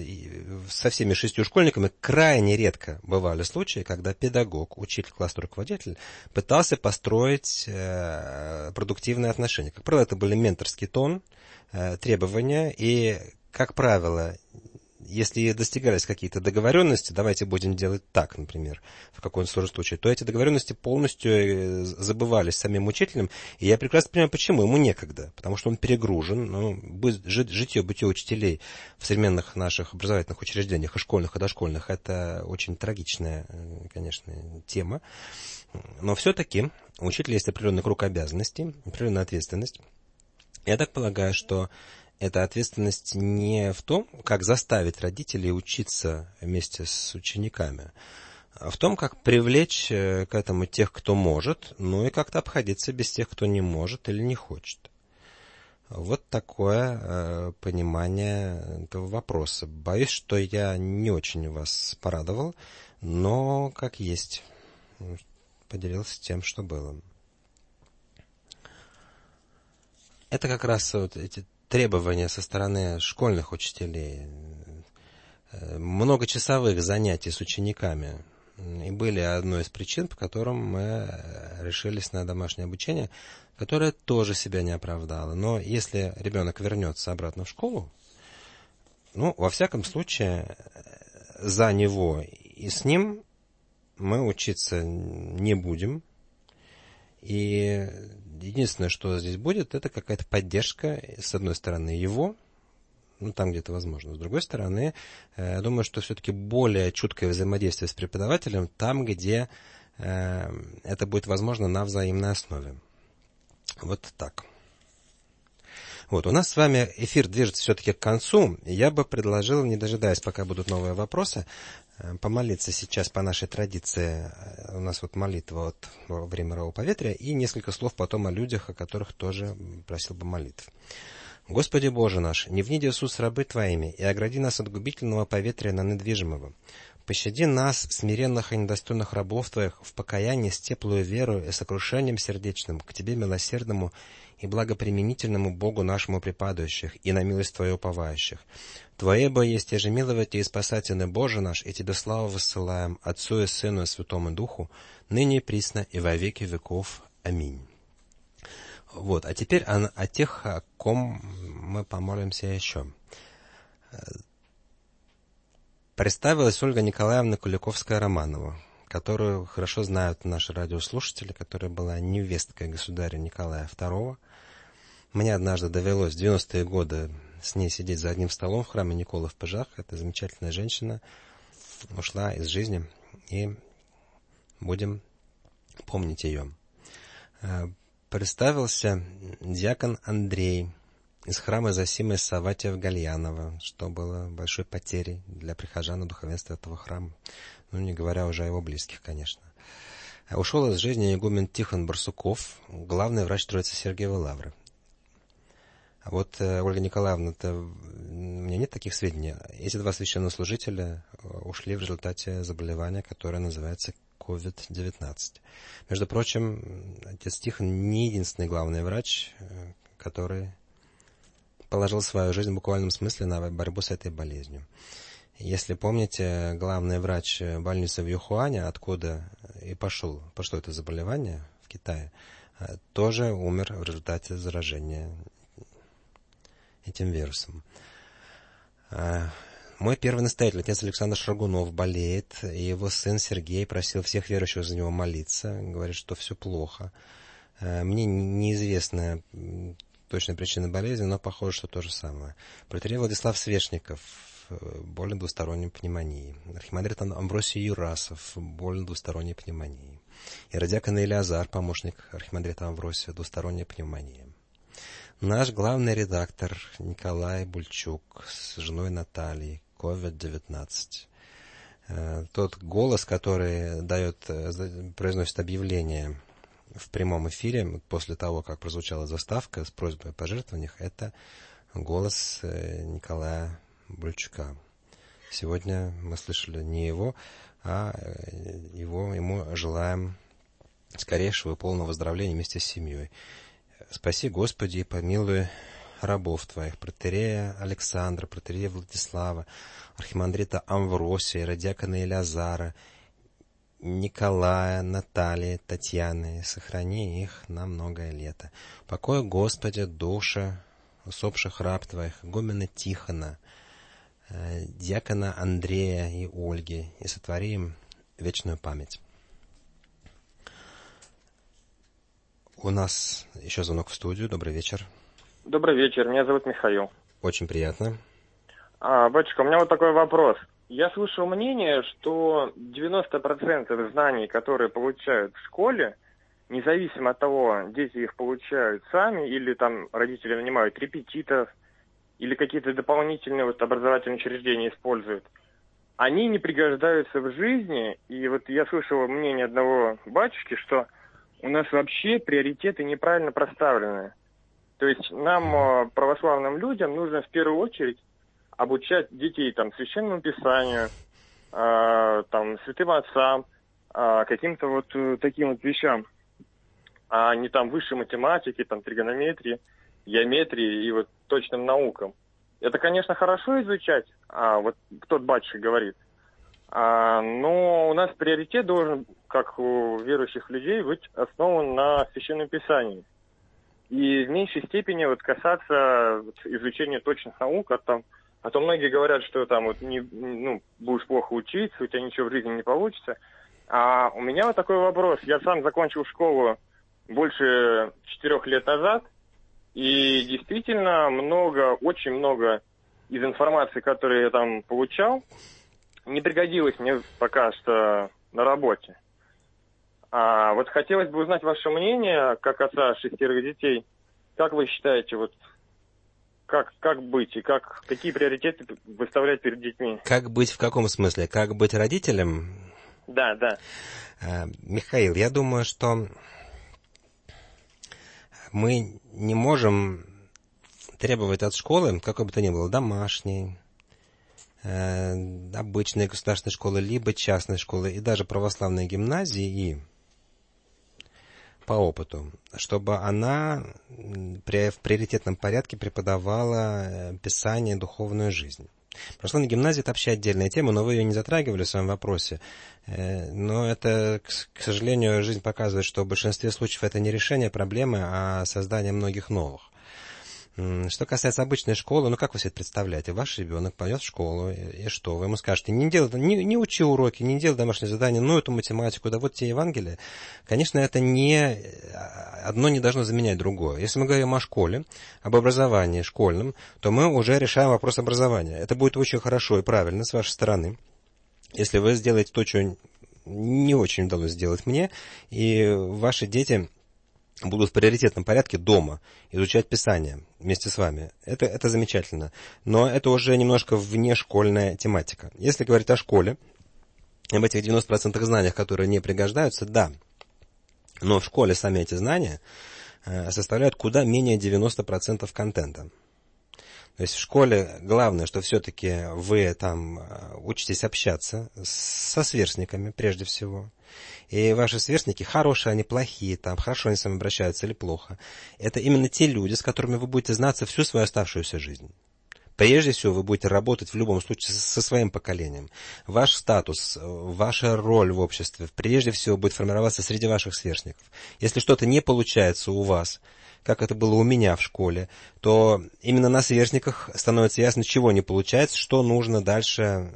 со всеми шестью школьниками крайне редко бывали случаи, когда педагог, учитель, классный руководитель пытался построить продуктивные отношения. Как правило, это были менторский тон, требования, и, как правило, если достигались какие-то договоренности, давайте будем делать так, например, в каком-то сложном случае, то эти договоренности полностью забывались самим учителем. И я прекрасно понимаю, почему. Ему некогда, потому что он перегружен. Ну, житье-бытие учителей в современных наших образовательных учреждениях, и школьных, и дошкольных, это очень трагичная, конечно, тема. Но все-таки у учителя есть определенный круг обязанностей, определенная ответственность. Я так полагаю, что эта ответственность не в том, как заставить родителей учиться вместе с учениками, а в том, как привлечь к этому тех, кто может, ну и как-то обходиться без тех, кто не может или не хочет. Вот такое э, понимание этого вопроса. Боюсь, что я не очень вас порадовал, но как есть, поделился тем, что было. Это как раз вот эти требования со стороны школьных учителей, многочасовых занятий с учениками, и были одной из причин, по которым мы решились на домашнее обучение, которое тоже себя не оправдало. Но если ребенок вернется обратно в школу, ну, во всяком случае, за него и с ним мы учиться не будем. И единственное, что здесь будет, это какая-то поддержка, с одной стороны, его, ну, там где-то возможно. С другой стороны, я думаю, что все-таки более чуткое взаимодействие с преподавателем там, где э, это будет возможно на взаимной основе. Вот так. Вот, у нас с вами эфир движется все-таки к концу. Я бы предложил, не дожидаясь, пока будут новые вопросы, помолиться сейчас по нашей традиции. У нас вот молитва вот во время мирового поветрия и несколько слов потом о людях, о которых тоже просил бы молитв. Господи Боже наш, не вниди Иисус рабы Твоими, и огради нас от губительного поветрия на недвижимого. Пощади нас, смиренных и недостойных рабов Твоих, в покаянии с теплую верою и сокрушением сердечным, к Тебе милосердному и благоприменительному Богу нашему припадающих, и на милость Твою уповающих. Твое бо есть еже миловать и спасательный Боже наш, и Тебе славу воссылаем, Отцу и Сыну и Святому Духу, ныне и присно и во веки веков. Аминь. Вот, а теперь о, о тех, о ком мы помолимся еще. Представилась Ольга Николаевна Куликовская-Романова, которую хорошо знают наши радиослушатели, которая была невесткой государя Николая второго. Мне однажды довелось в девяностые годы с ней сидеть за одним столом в храме Николы в Пыжах. Эта замечательная женщина ушла из жизни, и будем помнить ее. Представился диакон Андрей из храма Зосимы Саватьев-Гальянова, что было большой потерей для прихожан и духовенства этого храма, ну, не говоря уже о его близких, конечно. Ушел из жизни игумен Тихон Барсуков, главный врач Троицы Сергиевой Лавры. А вот Ольга Николаевна-то, у меня нет таких сведений. Эти два священнослужителя ушли в результате заболевания, которое называется ковид девятнадцать. Между прочим, отец Тихон не единственный главный врач, который положил свою жизнь в буквальном смысле на борьбу с этой болезнью. Если помните, главный врач больницы в Юхуане, откуда и пошел, пошло это заболевание в Китае, тоже умер в результате заражения этим вирусом. Мой первый настоятель, отец Александр Шаргунов, болеет, и его сын Сергей просил всех верующих за него молиться, говорит, что все плохо. Мне неизвестна точная причина болезни, но похоже, что то же самое. Протоиерей Владислав Свешников болен двусторонней пневмонией. Архимандрит Амвросий Юрасов болен двусторонней пневмонией. Иродиакон Илиазар, помощник архимандрита Амвросия, двусторонняя пневмония. Наш главный редактор Николай Бульчук с женой Натальей, ковид девятнадцать. Тот голос, который дает, произносит объявление в прямом эфире после того, как прозвучала заставка с просьбой о пожертвованиях, это голос Николая Бульчука. Сегодня мы слышали не его, а его, ему желаем скорейшего и полного выздоровления вместе с семьей. Спаси, Господи, и помилуй рабов Твоих, протоиерея Александра, протоиерея Владислава, архимандрита Амвросия, иродиакона Илиазара, Николая, Натальи, Татьяны. Сохрани их на многое лето. Покой, Господи, души усопших раб Твоих, игумена Тихона, диакона Андрея и Ольги, и сотвори им вечную память. У нас еще звонок в студию. Добрый вечер. Добрый вечер. Меня зовут Михаил. Очень приятно. А, батюшка, у меня вот такой вопрос. Я слышал мнение, что девяносто процентов знаний, которые получают в школе, независимо от того, дети их получают сами, или там родители нанимают репетиторов, или какие-то дополнительные вот образовательные учреждения используют, они не пригождаются в жизни. И вот я слышал мнение одного батюшки, что у нас вообще приоритеты неправильно проставлены. То есть нам, православным людям, нужно в первую очередь обучать детей там священному писанию, э, там святым отцам, э, каким-то вот э, таким вот вещам, а не там высшей математике, там тригонометрии, геометрии и вот точным наукам. Это, конечно, хорошо изучать, а вот тот батюшка говорит. А, но у нас приоритет должен, как у верующих людей, быть основан на Священном Писании. И в меньшей степени вот касаться изучения точных наук, а, там, а то многие говорят, что там вот не, ну, будешь плохо учиться, у тебя ничего в жизни не получится. А у меня вот такой вопрос. Я сам закончил школу больше четырех лет назад, и действительно много, очень много из информации, которую я там получал, не пригодилось мне пока что на работе. А вот хотелось бы узнать ваше мнение, как отца шестерых детей. Как вы считаете, вот как, как быть и как, какие приоритеты выставлять перед детьми? Как быть в каком смысле? Как быть родителем? Да, да. А, Михаил, я думаю, что мы не можем требовать от школы, какой бы то ни было, домашней, обычной государственной школы, либо частной школы, и даже православной гимназии, и по опыту, чтобы она при, в приоритетном порядке преподавала Писание и духовную жизнь. Православная гимназия – это вообще отдельная тема, но вы ее не затрагивали в своем вопросе. Но это, к сожалению, жизнь показывает, что в большинстве случаев это не решение проблемы, а создание многих новых. Что касается обычной школы, ну как вы себе это представляете? Ваш ребенок пойдет в школу, и, и что? Вы ему скажете, не, делай, не, не учи уроки, не делай домашние задания, ну эту математику, да вот тебе Евангелие. Конечно, это не, одно не должно заменять другое. Если мы говорим о школе, об образовании школьном, то мы уже решаем вопрос образования. Это будет очень хорошо и правильно с вашей стороны, если вы сделаете то, что не очень удалось сделать мне, и ваши дети будут в приоритетном порядке дома изучать Писание вместе с вами. Это, это замечательно. Но это уже немножко внешкольная тематика. Если говорить о школе, об этих девяноста процентах знаниях, которые не пригождаются, да. Но в школе сами эти знания составляют куда менее девяноста процентов контента. То есть в школе главное, что все-таки вы там учитесь общаться со сверстниками прежде всего. И ваши сверстники, хорошие они, плохие, там, хорошо они с вами обращаются или плохо, это именно те люди, с которыми вы будете знаться всю свою оставшуюся жизнь. Прежде всего, вы будете работать в любом случае со своим поколением. Ваш статус, ваша роль в обществе, прежде всего, будет формироваться среди ваших сверстников. Если что-то не получается у вас, как это было у меня в школе, то именно на сверстниках становится ясно, чего не получается, что нужно дальше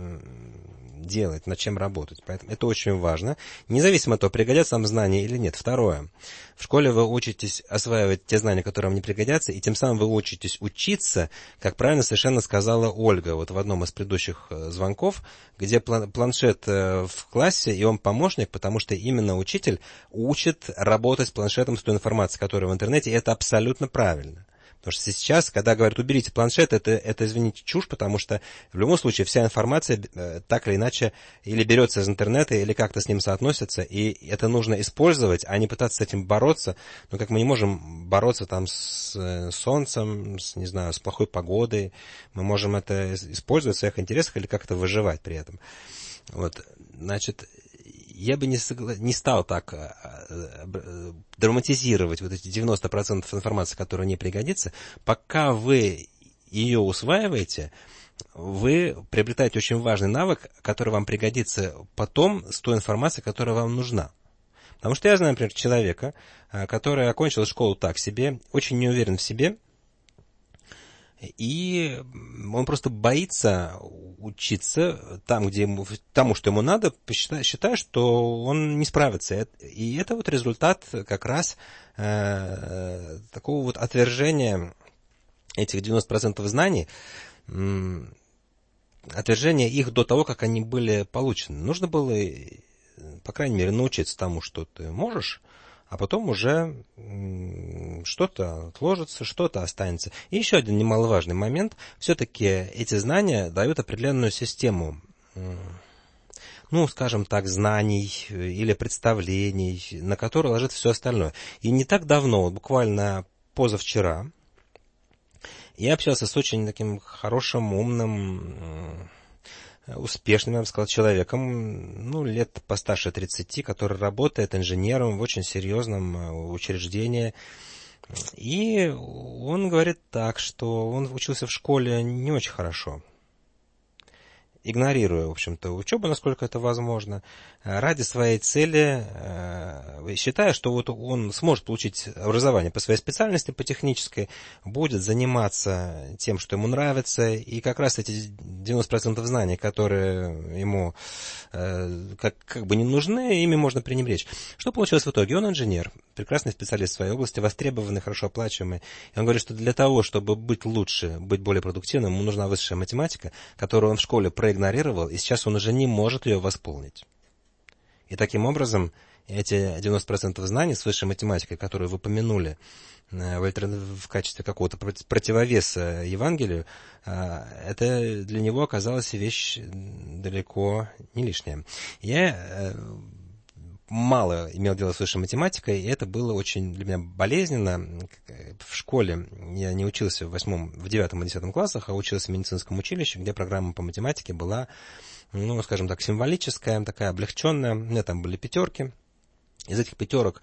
делать, над чем работать. Поэтому это очень важно. Независимо от того, пригодятся вам знания или нет. Второе. В школе вы учитесь осваивать те знания, которые вам не пригодятся, и тем самым вы учитесь учиться, как правильно совершенно сказала Ольга вот в одном из предыдущих звонков, где планшет в классе, и он помощник, потому что именно учитель учит работать с планшетом, с той информацией, которая в интернете, и это абсолютно правильно. Потому что сейчас, когда говорят, уберите планшет, это, это, извините, чушь, потому что в любом случае вся информация э, так или иначе или берется из интернета, или как-то с ним соотносится, и это нужно использовать, а не пытаться с этим бороться. Но как мы не можем бороться там с э, солнцем, с, не знаю, с плохой погодой, мы можем это использовать в своих интересах или как-то выживать при этом. Вот, значит, я бы не, согла... не стал так драматизировать вот эти девяносто процентов информации, которая не пригодится. Пока вы ее усваиваете, вы приобретаете очень важный навык, который вам пригодится потом с той информацией, которая вам нужна. Потому что я знаю, например, человека, который окончил школу так себе, очень не уверен в себе, и он просто боится учиться там, где ему, тому, что ему надо, считая, что он не справится. И это вот результат как раз э, такого вот отвержения этих девяноста процентов знаний, э, отвержения их до того, как они были получены. Нужно было, по крайней мере, научиться тому, что ты можешь, а потом уже что-то отложится, что-то останется. И еще один немаловажный момент. Все-таки эти знания дают определенную систему, ну, скажем так, знаний или представлений, на которые ложится все остальное. И не так давно, буквально позавчера, я общался с очень таким хорошим, умным, успешным, я бы сказал, человеком, ну, лет постарше тридцати, который работает инженером в очень серьезном учреждении. И он говорит так, что он учился в школе не очень хорошо, игнорируя, в общем-то, учебу, насколько это возможно, ради своей цели, считая, что вот он сможет получить образование по своей специальности, по технической, будет заниматься тем, что ему нравится, и как раз эти девяносто процентов знаний, которые ему как, как бы не нужны, ими можно пренебречь. Что получилось в итоге? Он инженер, прекрасный специалист в своей области, востребованный, хорошо оплачиваемый. И он говорит, что для того, чтобы быть лучше, быть более продуктивным, ему нужна высшая математика, которую он в школе проигнорировал, и сейчас он уже не может ее восполнить. И таким образом эти девяносто процентов знаний с высшей математикой, которые вы упомянули в качестве какого-то противовеса Евангелию, это для него оказалась вещь далеко не лишняя. Я мало имел дело с высшей математикой, и это было очень для меня болезненно. В школе я не учился в восьмом, в девятом и десятом классах, а учился в медицинском училище, где программа по математике была, ну, скажем так, символическая, такая облегченная. У меня там были пятерки. Из этих пятерок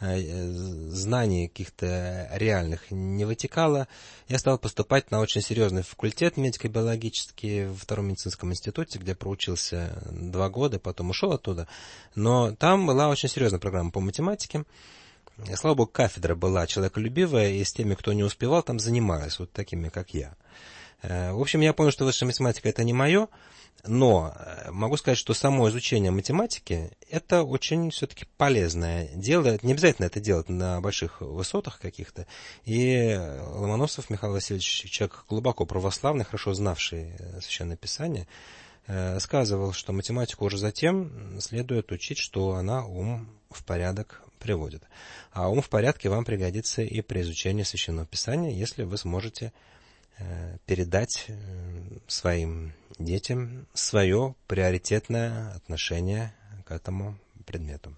знаний каких-то реальных не вытекало. Я стал поступать на очень серьезный факультет медико-биологический во втором медицинском институте, где проучился два года, потом ушел оттуда. Но там была очень серьезная программа по математике. И, слава богу, кафедра была человеколюбивая, и с теми, кто не успевал, там занимались, вот такими, как я. В общем, я понял, что высшая математика – это не мое, но могу сказать, что само изучение математики – это очень все-таки полезное дело. Не обязательно это делать на больших высотах каких-то. И Ломоносов Михаил Васильевич, человек глубоко православный, хорошо знавший Священное Писание, сказывал, что математику уже затем следует учить, что она ум в порядок приводит. А ум в порядке вам пригодится и при изучении Священного Писания, если вы сможете передать своим детям свое приоритетное отношение к этому предмету.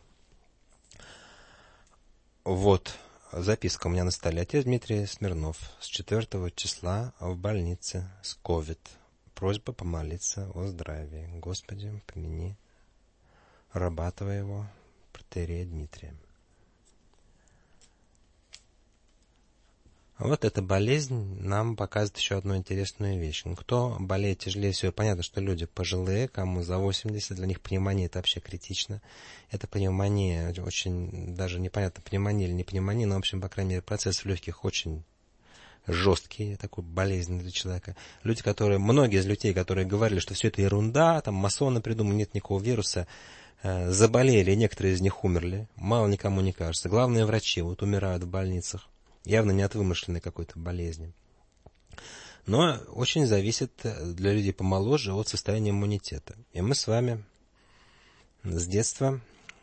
Вот записка у меня на столе. Отец Дмитрий Смирнов с четвёртого числа в больнице с ковид. Просьба помолиться о здравии. Господи, помяни раба Твоего, протоиерея Дмитрия. Вот эта болезнь нам показывает еще одну интересную вещь. Ну, кто болеет тяжелее всего, понятно, что люди пожилые, кому за восемьдесят, для них пневмония это вообще критично. Это пневмония, очень даже непонятно, пневмония или не пневмония, но, в общем, по крайней мере, процесс в легких очень жесткий, такой болезненный для человека. Люди, которые, многие из людей, которые говорили, что все это ерунда, там масоны придумали, нет никакого вируса, э, заболели, некоторые из них умерли, мало никому не кажется. Главные врачи вот умирают в больницах. Явно не от вымышленной какой-то болезни. Но очень зависит для людей помоложе от состояния иммунитета. И мы с вами с детства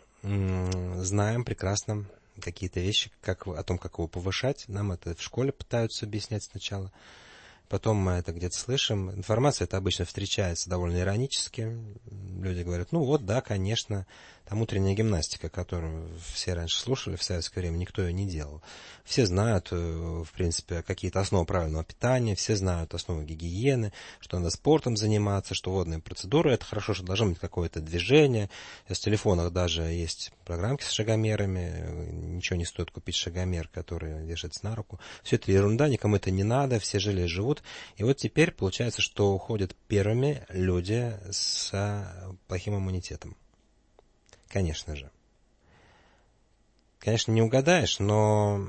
знаем прекрасно какие-то вещи, как, о том, как его повышать. Нам это в школе пытаются объяснять сначала. Потом мы это где-то слышим. Информация это обычно встречается довольно иронически. Люди говорят, ну вот, да, конечно, там утренняя гимнастика, которую все раньше слушали в советское время, никто ее не делал. Все знают, в принципе, какие-то основы правильного питания, все знают основы гигиены, что надо спортом заниматься, что водные процедуры, это хорошо, что должно быть какое-то движение. В телефонах даже есть программки с шагомерами, ничего не стоит купить шагомер, который вешается на руку. Все это ерунда, никому это не надо, все жили и живут. И вот теперь получается, что уходят первыми люди с плохим иммунитетом. Конечно же. Конечно, не угадаешь, но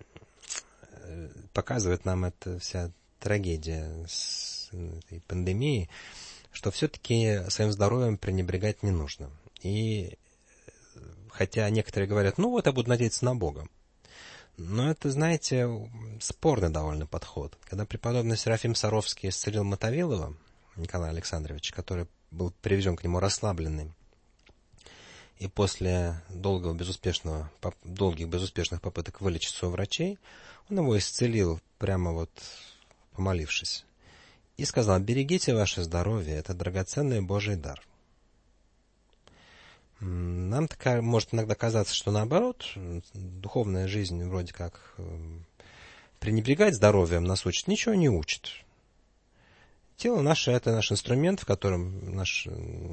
показывает нам эта вся трагедия с этой пандемией, что все-таки своим здоровьем пренебрегать не нужно. И хотя некоторые говорят, ну вот я буду надеяться на Бога. Но это, знаете, спорный довольно подход. Когда преподобный Серафим Саровский исцелил Мотовилова Николая Александровича, который был привезен к нему расслабленный, и после долгого безуспешного, долгих безуспешных попыток вылечиться у врачей, он его исцелил, прямо вот помолившись. И сказал, берегите ваше здоровье, это драгоценный Божий дар. Нам так может иногда казаться, что наоборот, духовная жизнь вроде как пренебрегать здоровьем нас учит, ничего не учит. Тело наше – это наш инструмент, в котором наш,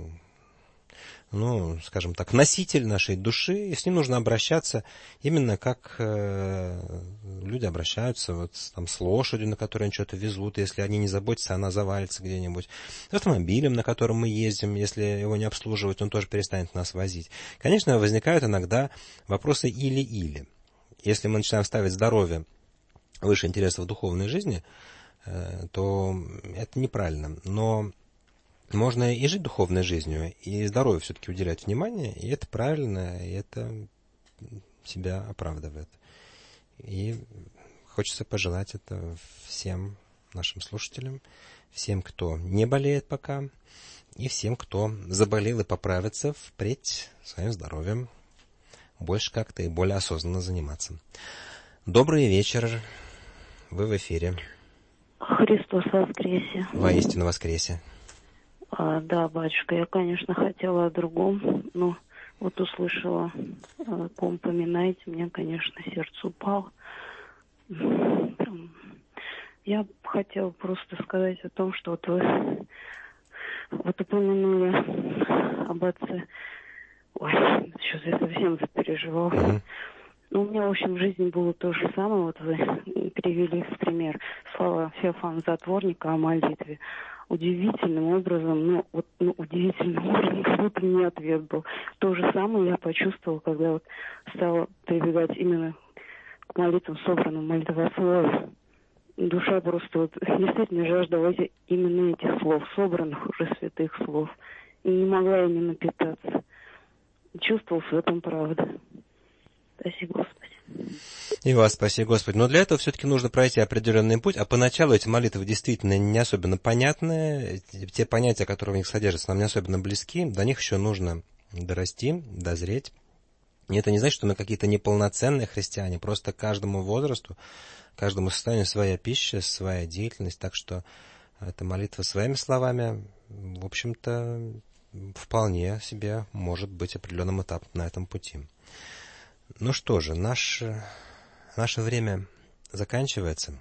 ну, скажем так, носитель нашей души, и с ним нужно обращаться именно как э, люди обращаются вот, там, с лошадью, на которой они что-то везут, если они не заботятся, она завалится где-нибудь, с автомобилем, на котором мы ездим, если его не обслуживать, он тоже перестанет нас возить. Конечно, возникают иногда вопросы или-или. Если мы начинаем ставить здоровье выше интересов духовной жизни, э, то это неправильно. Но можно и жить духовной жизнью, и здоровью все-таки уделять внимание, и это правильно, и это себя оправдывает. И хочется пожелать это всем нашим слушателям, всем, кто не болеет пока, и всем, кто заболел и поправится, впредь своим здоровьем больше как-то и более осознанно заниматься. Добрый вечер, вы в эфире. Христос воскресе. Воистину воскресе. А, да, батюшка, я, конечно, хотела о другом, но вот услышала, ком поминаете, мне, конечно, сердце упало. Я хотела просто сказать о том, что вот вы вот упомянули об отце. Ой, сейчас я совсем запереживала. Mm-hmm. Ну, у меня, в общем, в жизни было то же самое, вот вы привели в пример слова Феофана Затворника о молитве. удивительным образом, ну, вот, ну, удивительным образом, как будто мне ответ был. То же самое я почувствовала, когда вот стала прибегать именно к молитвам, собранным молитвослове. Душа просто вот действительно жаждала именно этих слов, собранных уже святых слов. И не могла ими напитаться. Чувствовал в этом правда. Спасибо, Господи. И вас спаси, Господи. Но для этого все-таки нужно пройти определенный путь, а поначалу эти молитвы действительно не особенно понятны, те понятия, которые в них содержатся, нам не особенно близки, до них еще нужно дорасти, дозреть. И это не значит, что мы какие-то неполноценные христиане, просто каждому возрасту, каждому состоянию своя пища, своя деятельность, так что эта молитва своими словами, в общем-то, вполне себе может быть определенным этапом на этом пути. Ну что же, наше, наше время заканчивается.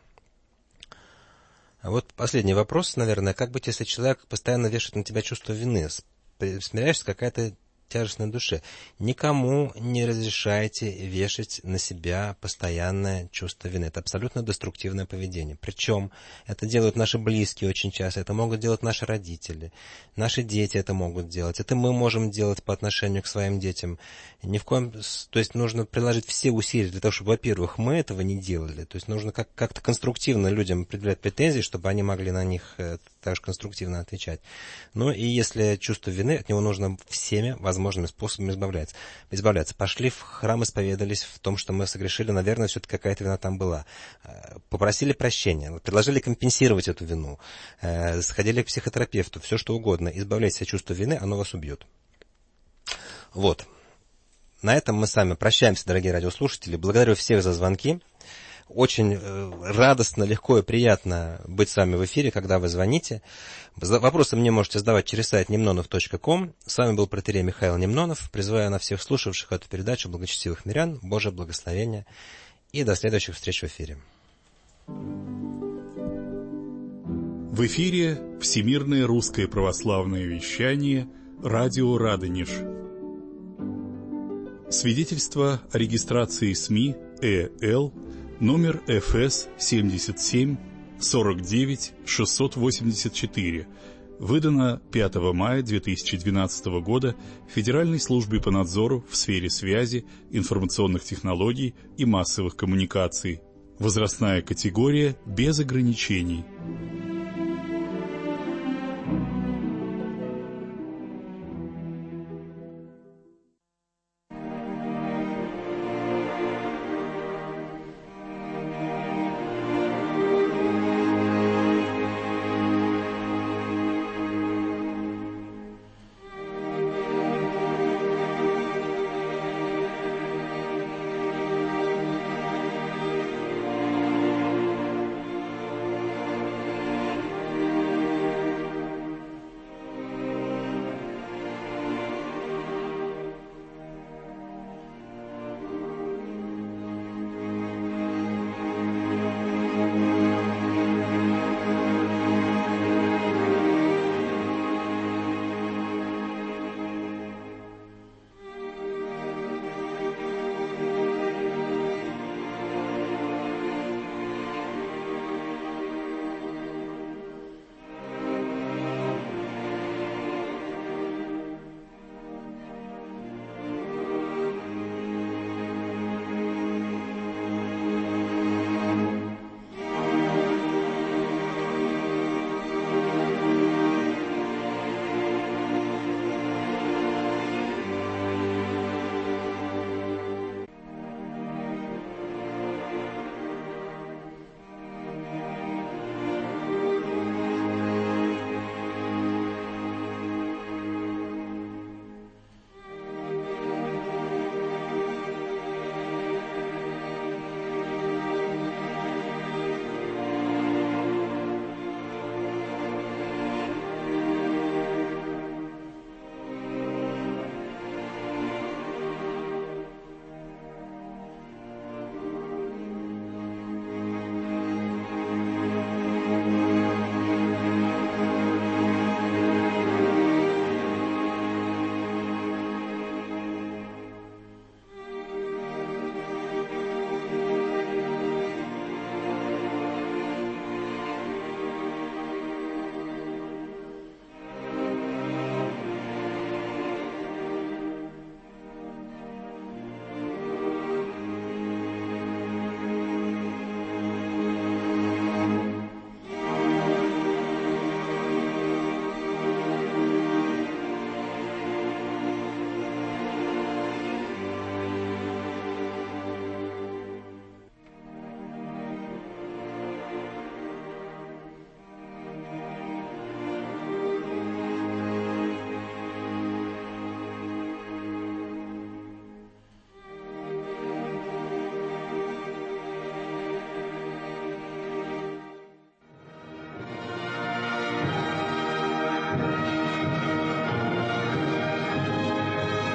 А вот последний вопрос, наверное. Как быть, если человек постоянно вешает на тебя чувство вины? Смиряешься, какая-то тяжесть на душе. Никому не разрешайте вешать на себя постоянное чувство вины. Это абсолютно деструктивное поведение. Причем это делают наши близкие очень часто, это могут делать наши родители, наши дети это могут делать, это мы можем делать по отношению к своим детям. Ни в коем, то есть нужно приложить все усилия для того, чтобы, во-первых, мы этого не делали. То есть нужно как- как-то конструктивно людям предъявлять претензии, чтобы они могли на них также конструктивно отвечать. Ну и если чувство вины, от него нужно всеми возможными способами избавляться. избавляться. Пошли в храм, исповедались в том, что мы согрешили, наверное, все-таки какая-то вина там была. Попросили прощения, предложили компенсировать эту вину, сходили к психотерапевту, все что угодно. Избавляйтесь от чувства вины, оно вас убьет. Вот. На этом мы с вами прощаемся, дорогие радиослушатели. Благодарю всех за звонки. Очень радостно, легко и приятно быть с вами в эфире, когда вы звоните. Вопросы мне можете задавать через сайт немнонов точка ком. С вами был протоиерей Михаил Немнонов. Призываю на всех слушавших эту передачу благочестивых мирян, Божие благословения и до следующих встреч в эфире. В эфире Всемирное русское православное вещание «Радио Радонеж». Свидетельство о регистрации СМИ ЭЛ номер эф эс семьдесят семь сорок девять шестьсот восемьдесят четыре, выдано пятого мая две тысячи двенадцатого года Федеральной службе по надзору в сфере связи, информационных технологий и массовых коммуникаций. Возрастная категория без ограничений.